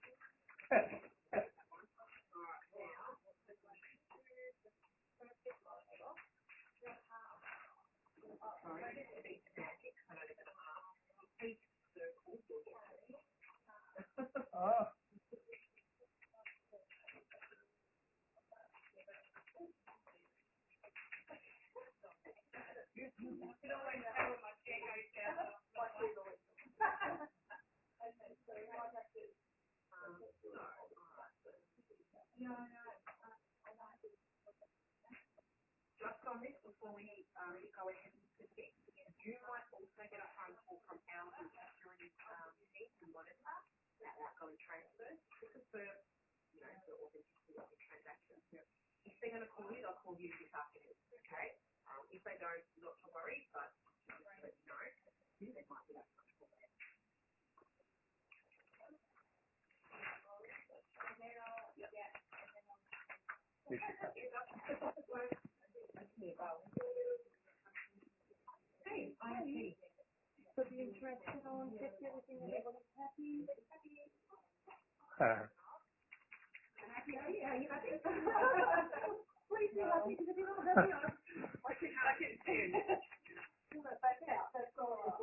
Oh. Just on this, before we go ahead and proceed, you might also get a phone call from our security team to monitor that outgoing transfer to confirm, the authenticity of the transaction. If they're going to call you, they'll call you this afternoon, okay? If they don't, not to worry, but just to let you know, there might be that phone call there. Hey, I'm Katie. So the interested on 50, everything, everybody's happy? Happy? Are you happy? Please be happy, because if you're not happy, I can see it. Pull that back out, that's all.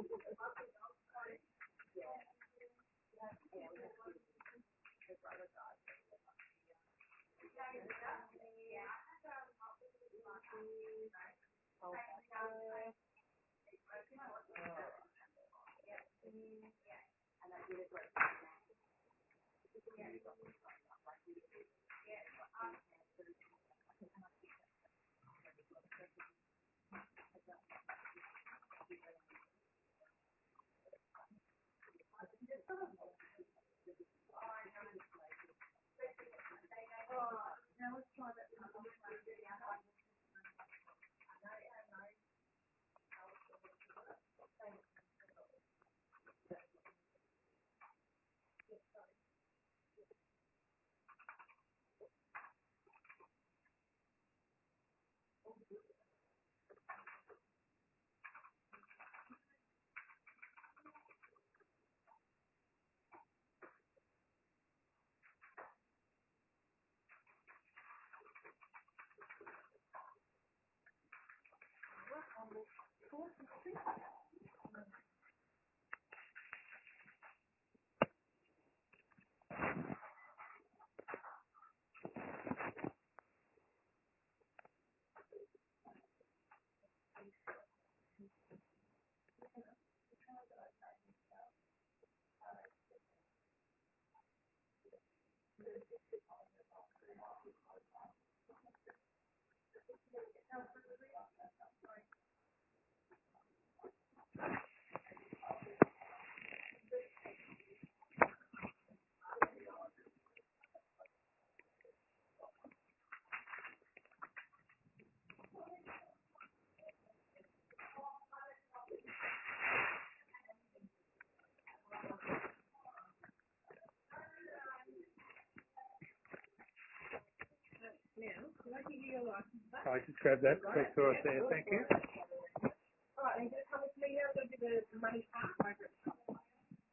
I just grab that quick for us there, thank you. All right, and just come with me now, go do the money part over at the top.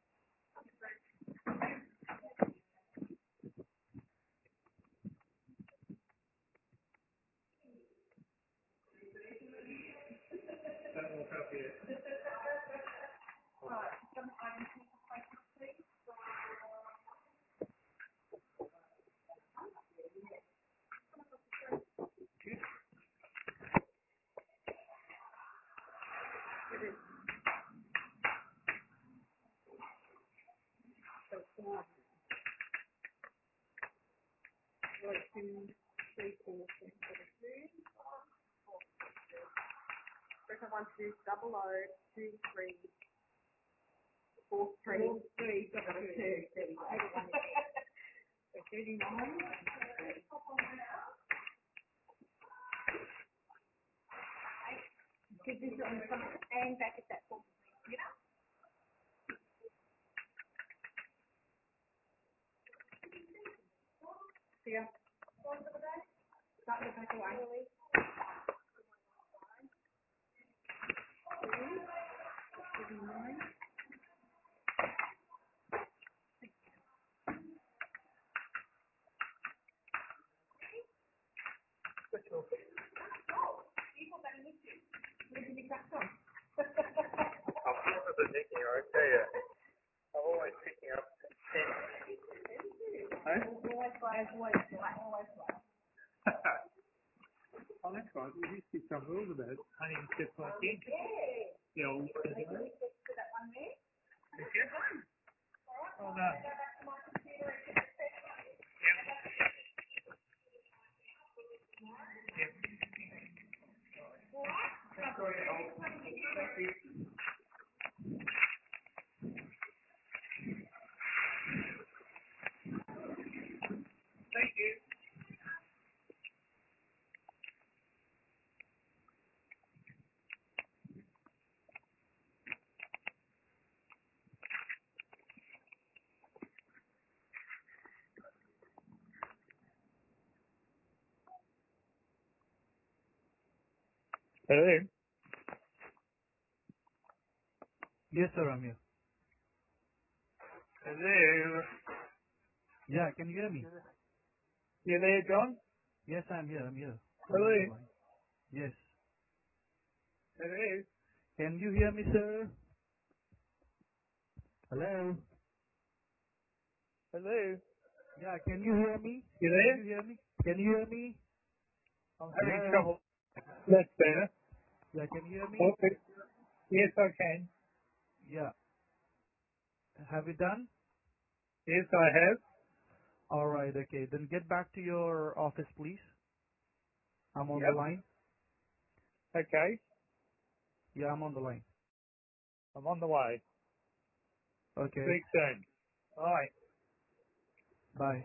Second one, 2, 00, 2, 3, 4, 3, 3, 2, 39. So 39. Keep this on the front and back at that point. Yeah. Start the back away. I'm always picking up 10. Always fly. Oh, that's right. There used to be some rules about hunting stuff like that. Yeah. Oh, no. Thank you. Hello. Yes, sir, I'm here. Hello. Yeah, can you hear me? You there, John? Yes, I'm here. I'm here. Hello. Yes. Hello. Can you hear me, sir? Hello? Hello. Yeah, can you hear me? You Can there? you hear me? Can you hear me? I'm having Hello? trouble. That's better. Yeah, can you hear me? Okay. Yes, I can. Yeah. Have you done? Yes, I have. All right, okay. Then get back to your office, please. I'm on the Yep. line. Okay. Yeah, I'm on the line. I'm on the way. Okay. Speak soon. Bye. Bye.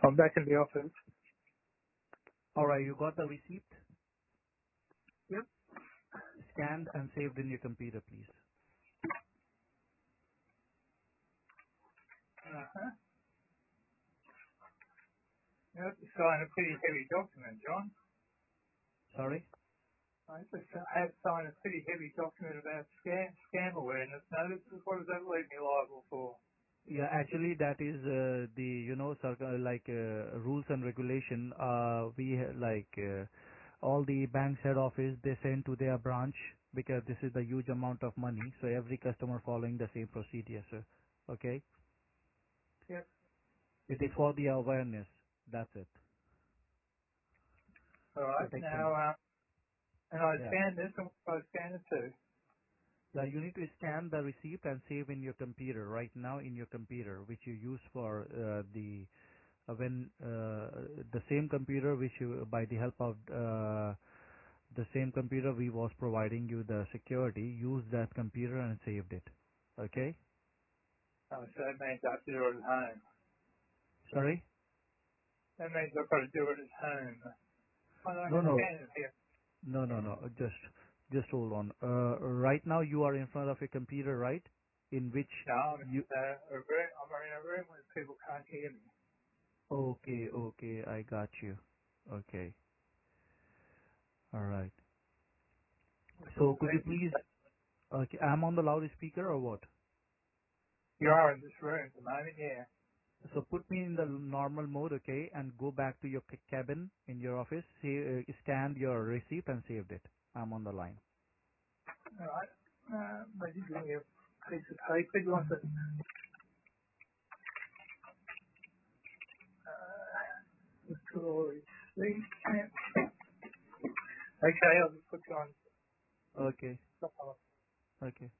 I'm back in the office. All right, you got the receipt? Yep. Scanned and saved in your computer, please. Uh-huh. You have to sign a pretty heavy document, John. Sorry? I have signed a pretty heavy document about scam awareness notices. What does that leave me liable for? Yeah, actually, that is rules and regulation. All the bank's head office, they send to their branch because this is the huge amount of money. So every customer following the same procedure, sir. Okay? Yep. It is for the awareness. That's it. All right. Protection. Now, and I Yeah. scan this, and I scan it too. Yeah, you need to scan the receipt and save in your computer right now in your computer, which you use for the same computer which you, by the help of the same computer we was providing you the security, use that computer and saved it. Okay? Oh, so that means I have to do it at home. Sorry? That means I've got to do it at home. I No, can no, scan it here. no. Just hold on. Right now you are in front of a computer, right? In which No, I'm you. in a room where people can't hear me. Okay, I got you. Okay, all right. So could you please? Okay, I'm on the loudspeaker or what? You are in this room at the moment, yeah. So put me in the normal mode, okay, and go back to your cabin in your office. Scanned your receipt and saved it. I'm on the line. All right. Maybe give me a piece of paper. You want it? Let's do all these things. Okay, I'll just put you on. Okay, Stop on. okay.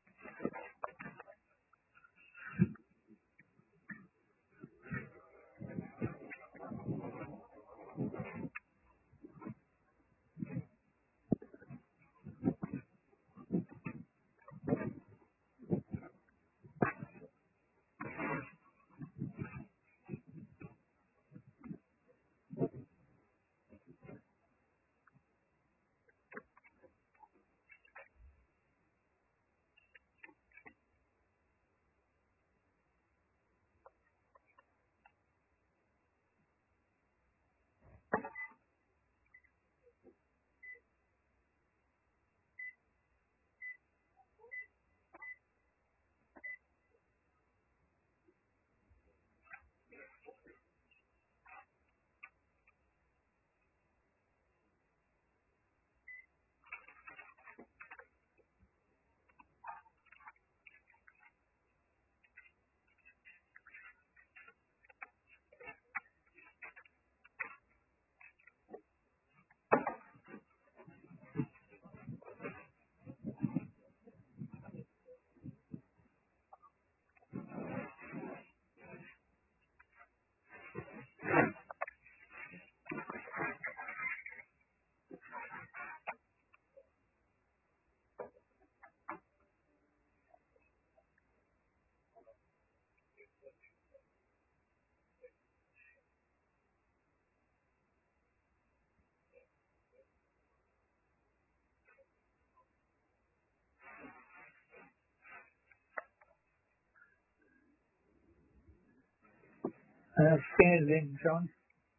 Scan it in, John.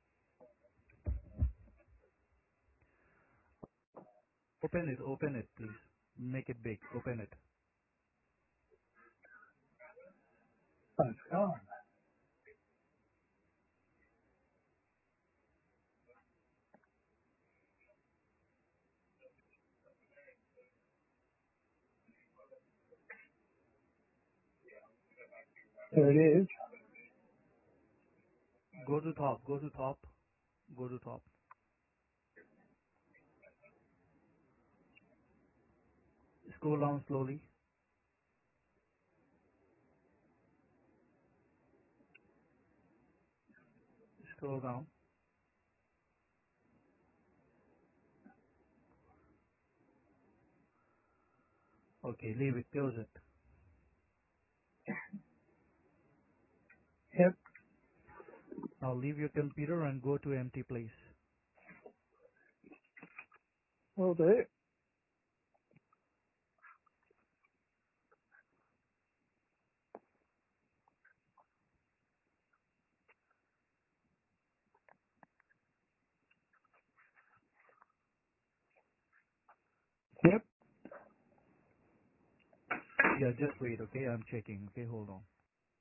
Open it, please. Make it big. Open it. Oh, it's gone. There it is. Go to top. Go to top. Go to top. Scroll down slowly. Scroll down. Okay, leave it. Close it. Yep. Now leave your computer and go to empty place. Will do. Yep. Yeah, just wait, okay? I'm checking. Okay, hold on.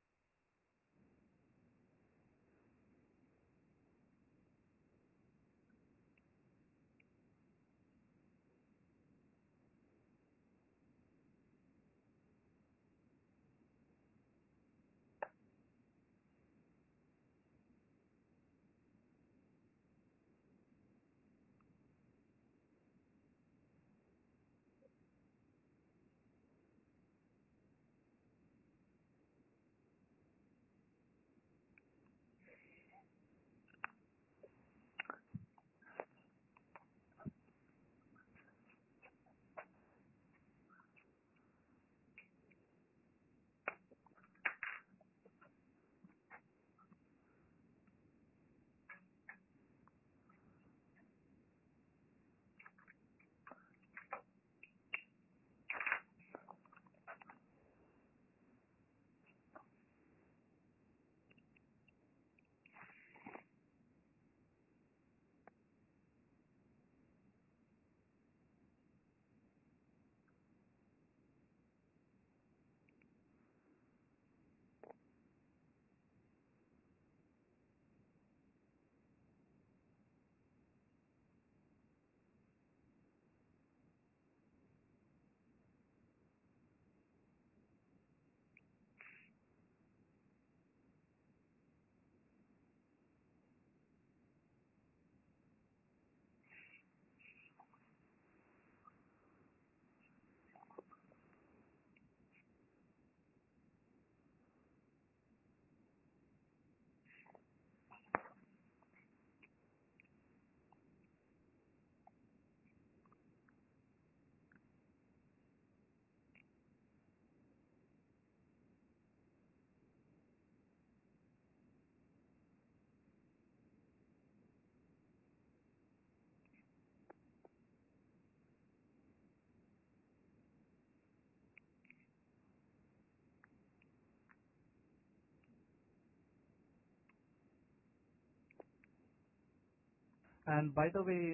And by the way,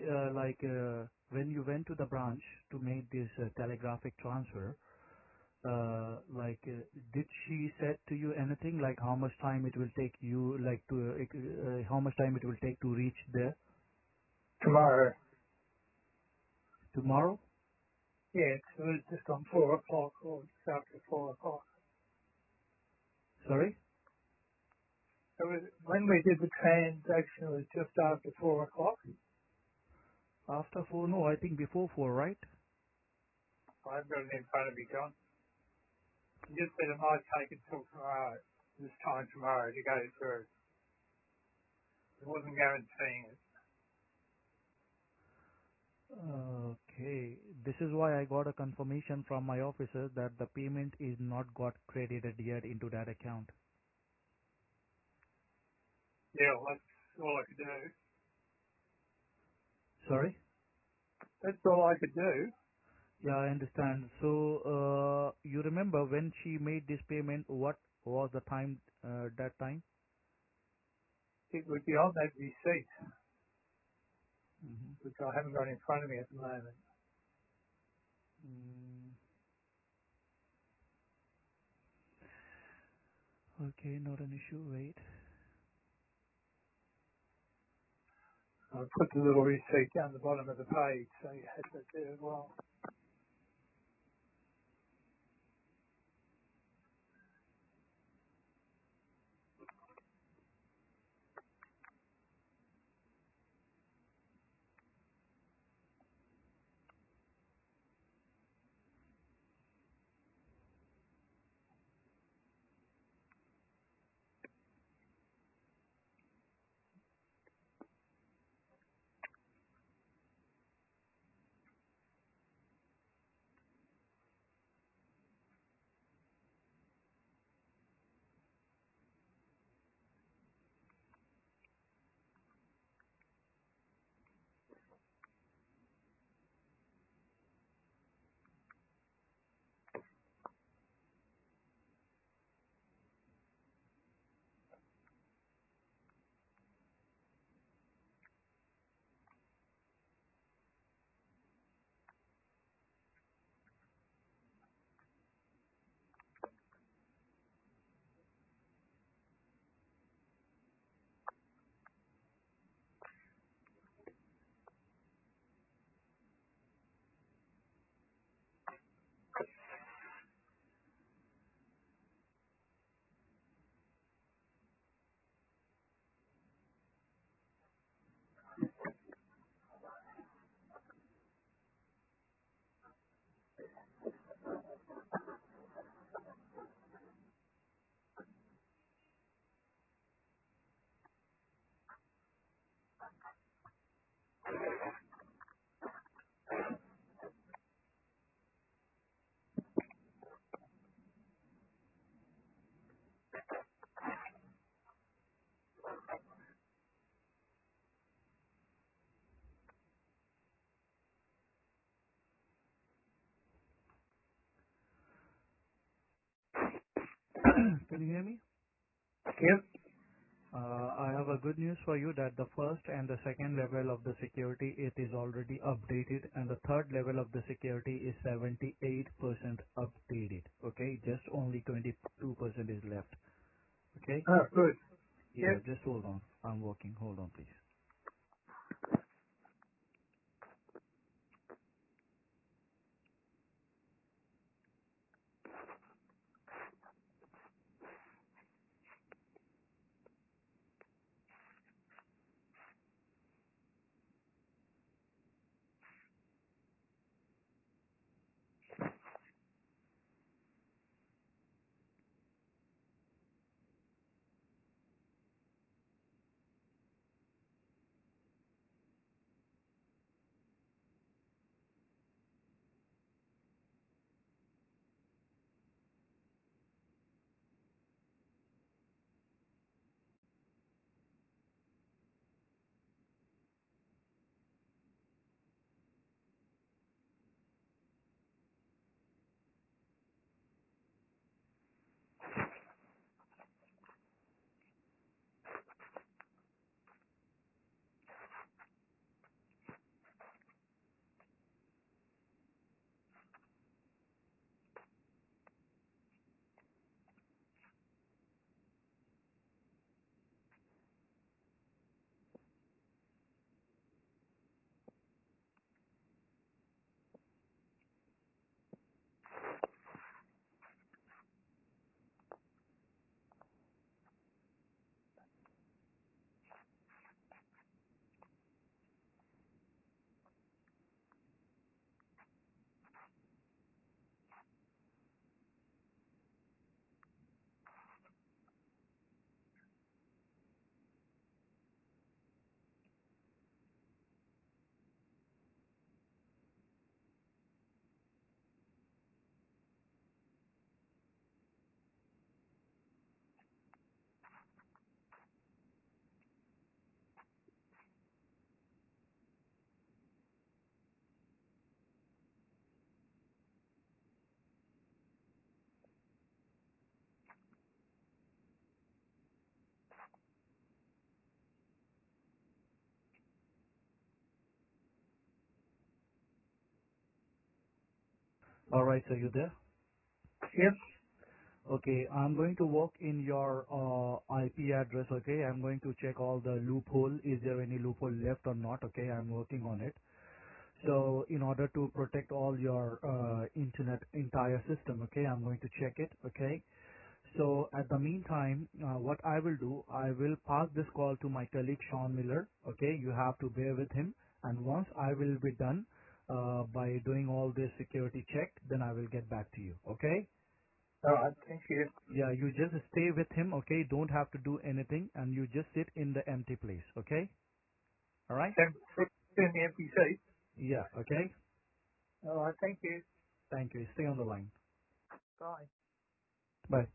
when you went to the branch to make this telegraphic transfer, did she said to you anything like how much time it will take you, how much time it will take to reach there Tomorrow. tomorrow? Yeah, it was just on 4 o'clock or just after 4 o'clock. Sorry? It was, when we did the transaction, it was just after 4 o'clock. After 4? No, I think before 4, right? I've got it in front of me, John. You just said it might take until tomorrow, this time tomorrow, to go through. It wasn't guaranteeing it. Okay. This is why I got a confirmation from my officer that the payment is not got credited yet into that account. Yeah, well, that's all I could do. Sorry? That's all I could do. Yeah, I understand. So, you remember when she made this payment, what was the time, that time? It would be on that receipt, Hmm. which I haven't got in front of me at the moment. Mm, okay, not an issue. Wait. I put the little receipt down the bottom of the page, so you had that there as well. Can you hear me? Yes. I have a good news for you that the first and the second level of the security, it is already updated, and the third level of the security is 78% updated. Okay, just only 22% is left. Okay. Oh, good. Yeah, Yep. just hold on. I'm working. Hold on, please. All right, so you there? Yes. Okay, I'm going to work in your IP address. Okay, I'm going to check all the loophole. Is there any loophole left or not? Okay, I'm working on it. So in order to protect all your internet entire system, okay, I'm going to check it. Okay. So at the meantime, what I will do, I will pass this call to my colleague Sean Miller. Okay, you have to bear with him, and once I will be done by doing all this security check, then I will get back to you. Okay? All right. Thank you. Yeah, you just stay with him. Okay, don't have to do anything, and you just sit in the empty place. Okay? All right? And in the empty seat. Yeah. Okay. All right. Thank you. Thank you. Stay on the line. Bye. Bye.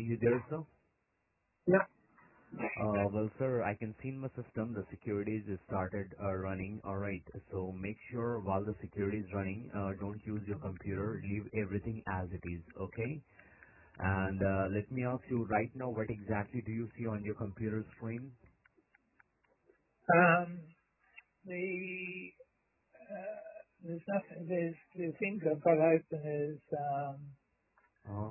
you there, sir? Yeah. Well, sir, I can see in my system the securities is started running. All right. So make sure while the security is running, don't use your computer. Leave everything as it is. Okay. And let me ask you right now, what exactly do you see on your computer screen? There's nothing. The things I've got open is Uh,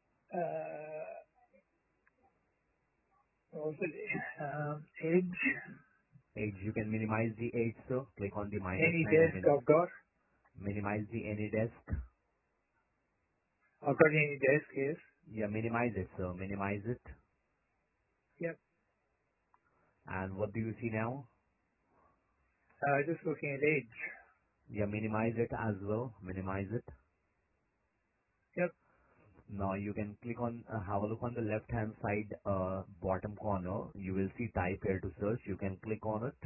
what was it? Edge. Edge. You can minimize the edge, sir. Click on the minus Any sign and desk I've got. minimize the any desk. I've got any desk, yes. Yeah, minimize it, sir. Minimize it. Yep. And what do you see now? Just looking at Edge. Yeah, minimize it as well. Minimize it. Yep. Now you can click on, have a look on the left hand side bottom corner. You will see type here to search. You can click on it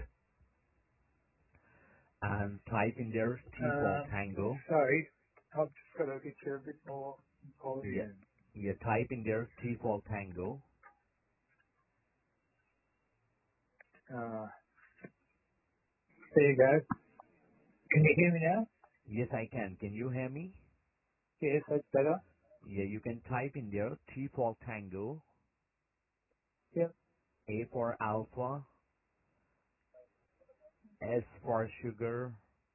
and type in there T for Tango. Sorry. I've just got to get you a bit more volume. Yeah, type in there T for Tango. There you go. Can you hear me now? Yes, I can. Can you hear me? Yes, that's better. Yeah, you can type in there T for Tango, Yep. A for Alpha, S for Sugar,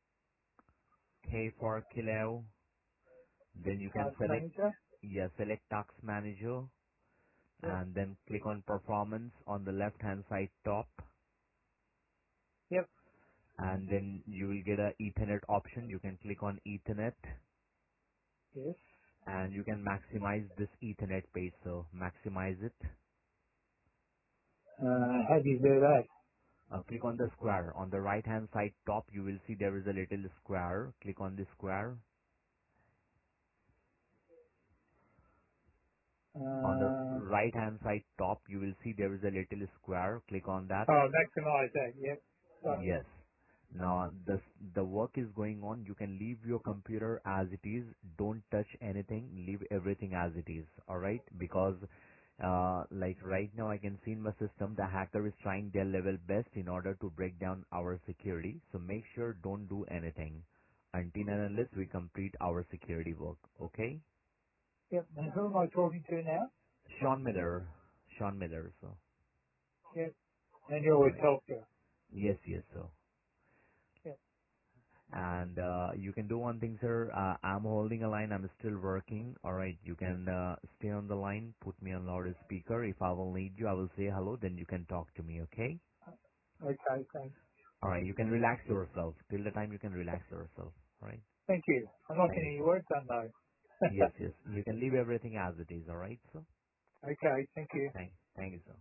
K for Kilo. Then you can Task select, manager. yeah, select Task Manager Yep. and then click on Performance on the left hand side top. Yep. And then you will get a Ethernet option. You can click on Ethernet Yes. and you can maximize this Ethernet page. So maximize it. How do you do that? Click on the square. On the right hand side top, you will see there is a little square. Click on the square. On the Uh, right hand side top, you will see there is a little square. Click on that. maximize that. Yep. Got it. Yes. Now, the work is going on. You can leave your computer as it is. Don't touch anything. Leave everything as it is. All right? Because, like right now, I can see in my system the hacker is trying their level best in order to break down our security. So make sure don't do anything until and unless we complete our security work. Okay? Yep. And who am I talking to now? Sean Miller. Sean Miller. So. Yep. And you're All with right. Telford. Yes. Yes. So. Yep. And you can do one thing, sir. I'm holding a line. I'm still working. All right. You can stay on the line. Put me on loudspeaker. If I will need you, I will say hello. Then you can talk to me. Okay? Okay, thanks. All right. You can relax yourself. Till the time you can relax yourself. All right. Thank you. I'm not Thank you, getting any sir. work done though. Yes. Yes. You can leave everything as it is. All right, sir. Okay, thank you. Thank you, sir.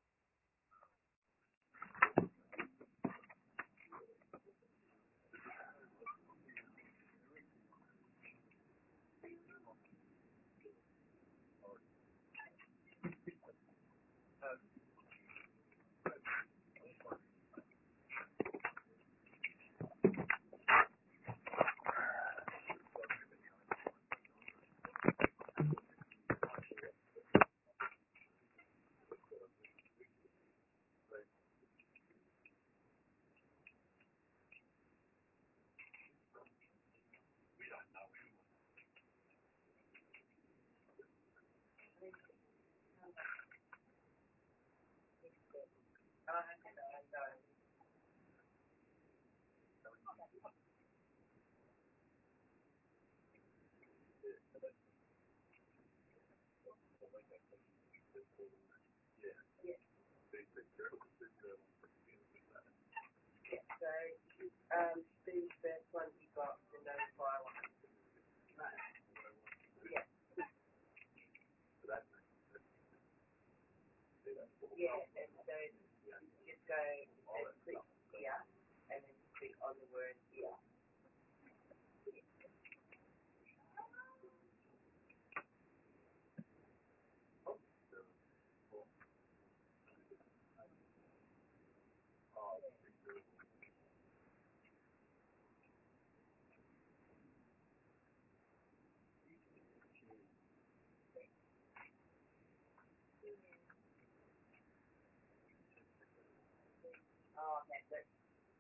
Sue's first one you got the notify one. Yeah, and so just go and click here and then click on the word here.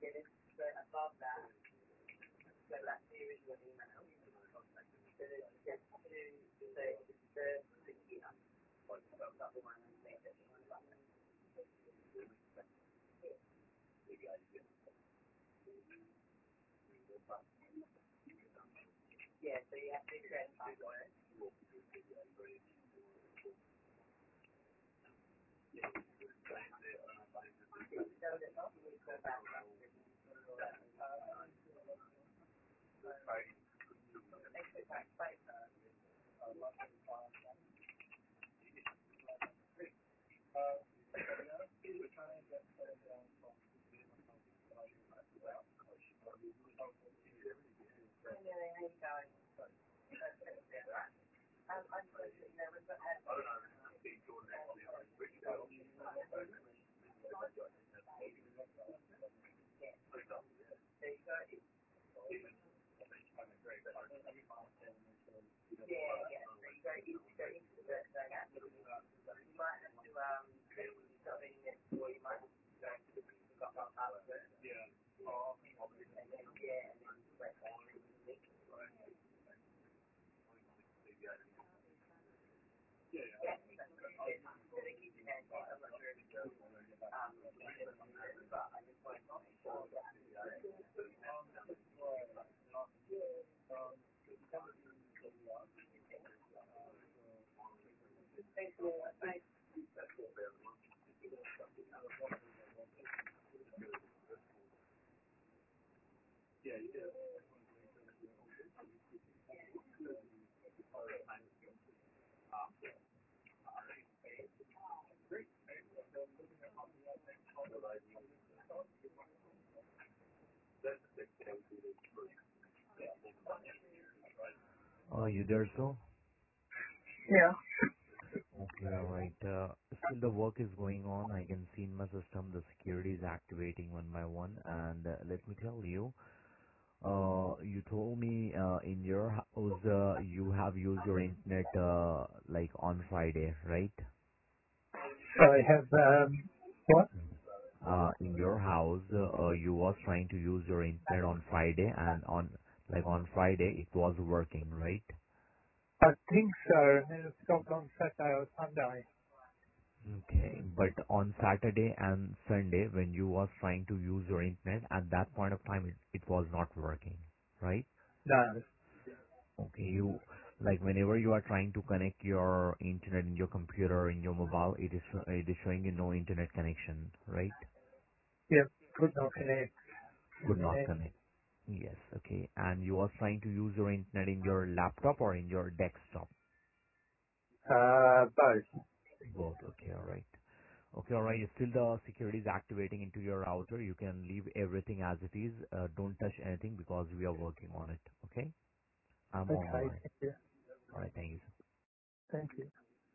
Are you there, so? Yeah. Okay, all right. Still the work is going on. I can see in my system the security is activating one by one. And let me tell you, you told me in your house you have used your internet like on Friday, right? So I have, what? In your house, you was trying to use your internet on Friday, and on Friday it was working, right? I think so. And then it stopped on Saturday or Sunday. Okay, but on Saturday and Sunday, when you was trying to use your internet, at that point of time, it was not working, right? No. Okay, like whenever you are trying to connect your internet in your computer, in your mobile, it is showing you no internet connection, right? Yep. Could not connect. Could not Internet. connect. Yes, okay. And you was trying to use your internet in your laptop or in your desktop? Both. Both. Okay, all right. Okay, all right. Still the security is activating into your router. You can leave everything as it is. Don't touch anything because we are working on it. Okay? I'm on the Okay. line. Thank you. All right. Thank you. Thank you.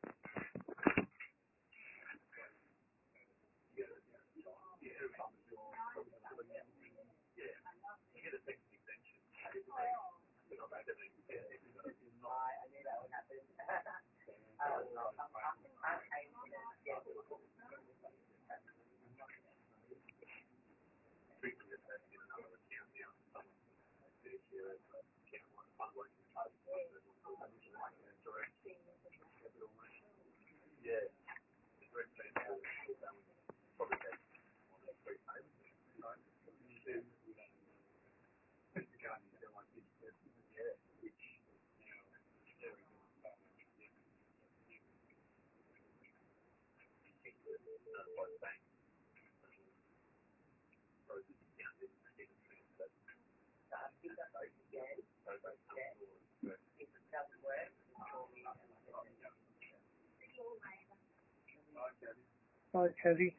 Bye, Kelly.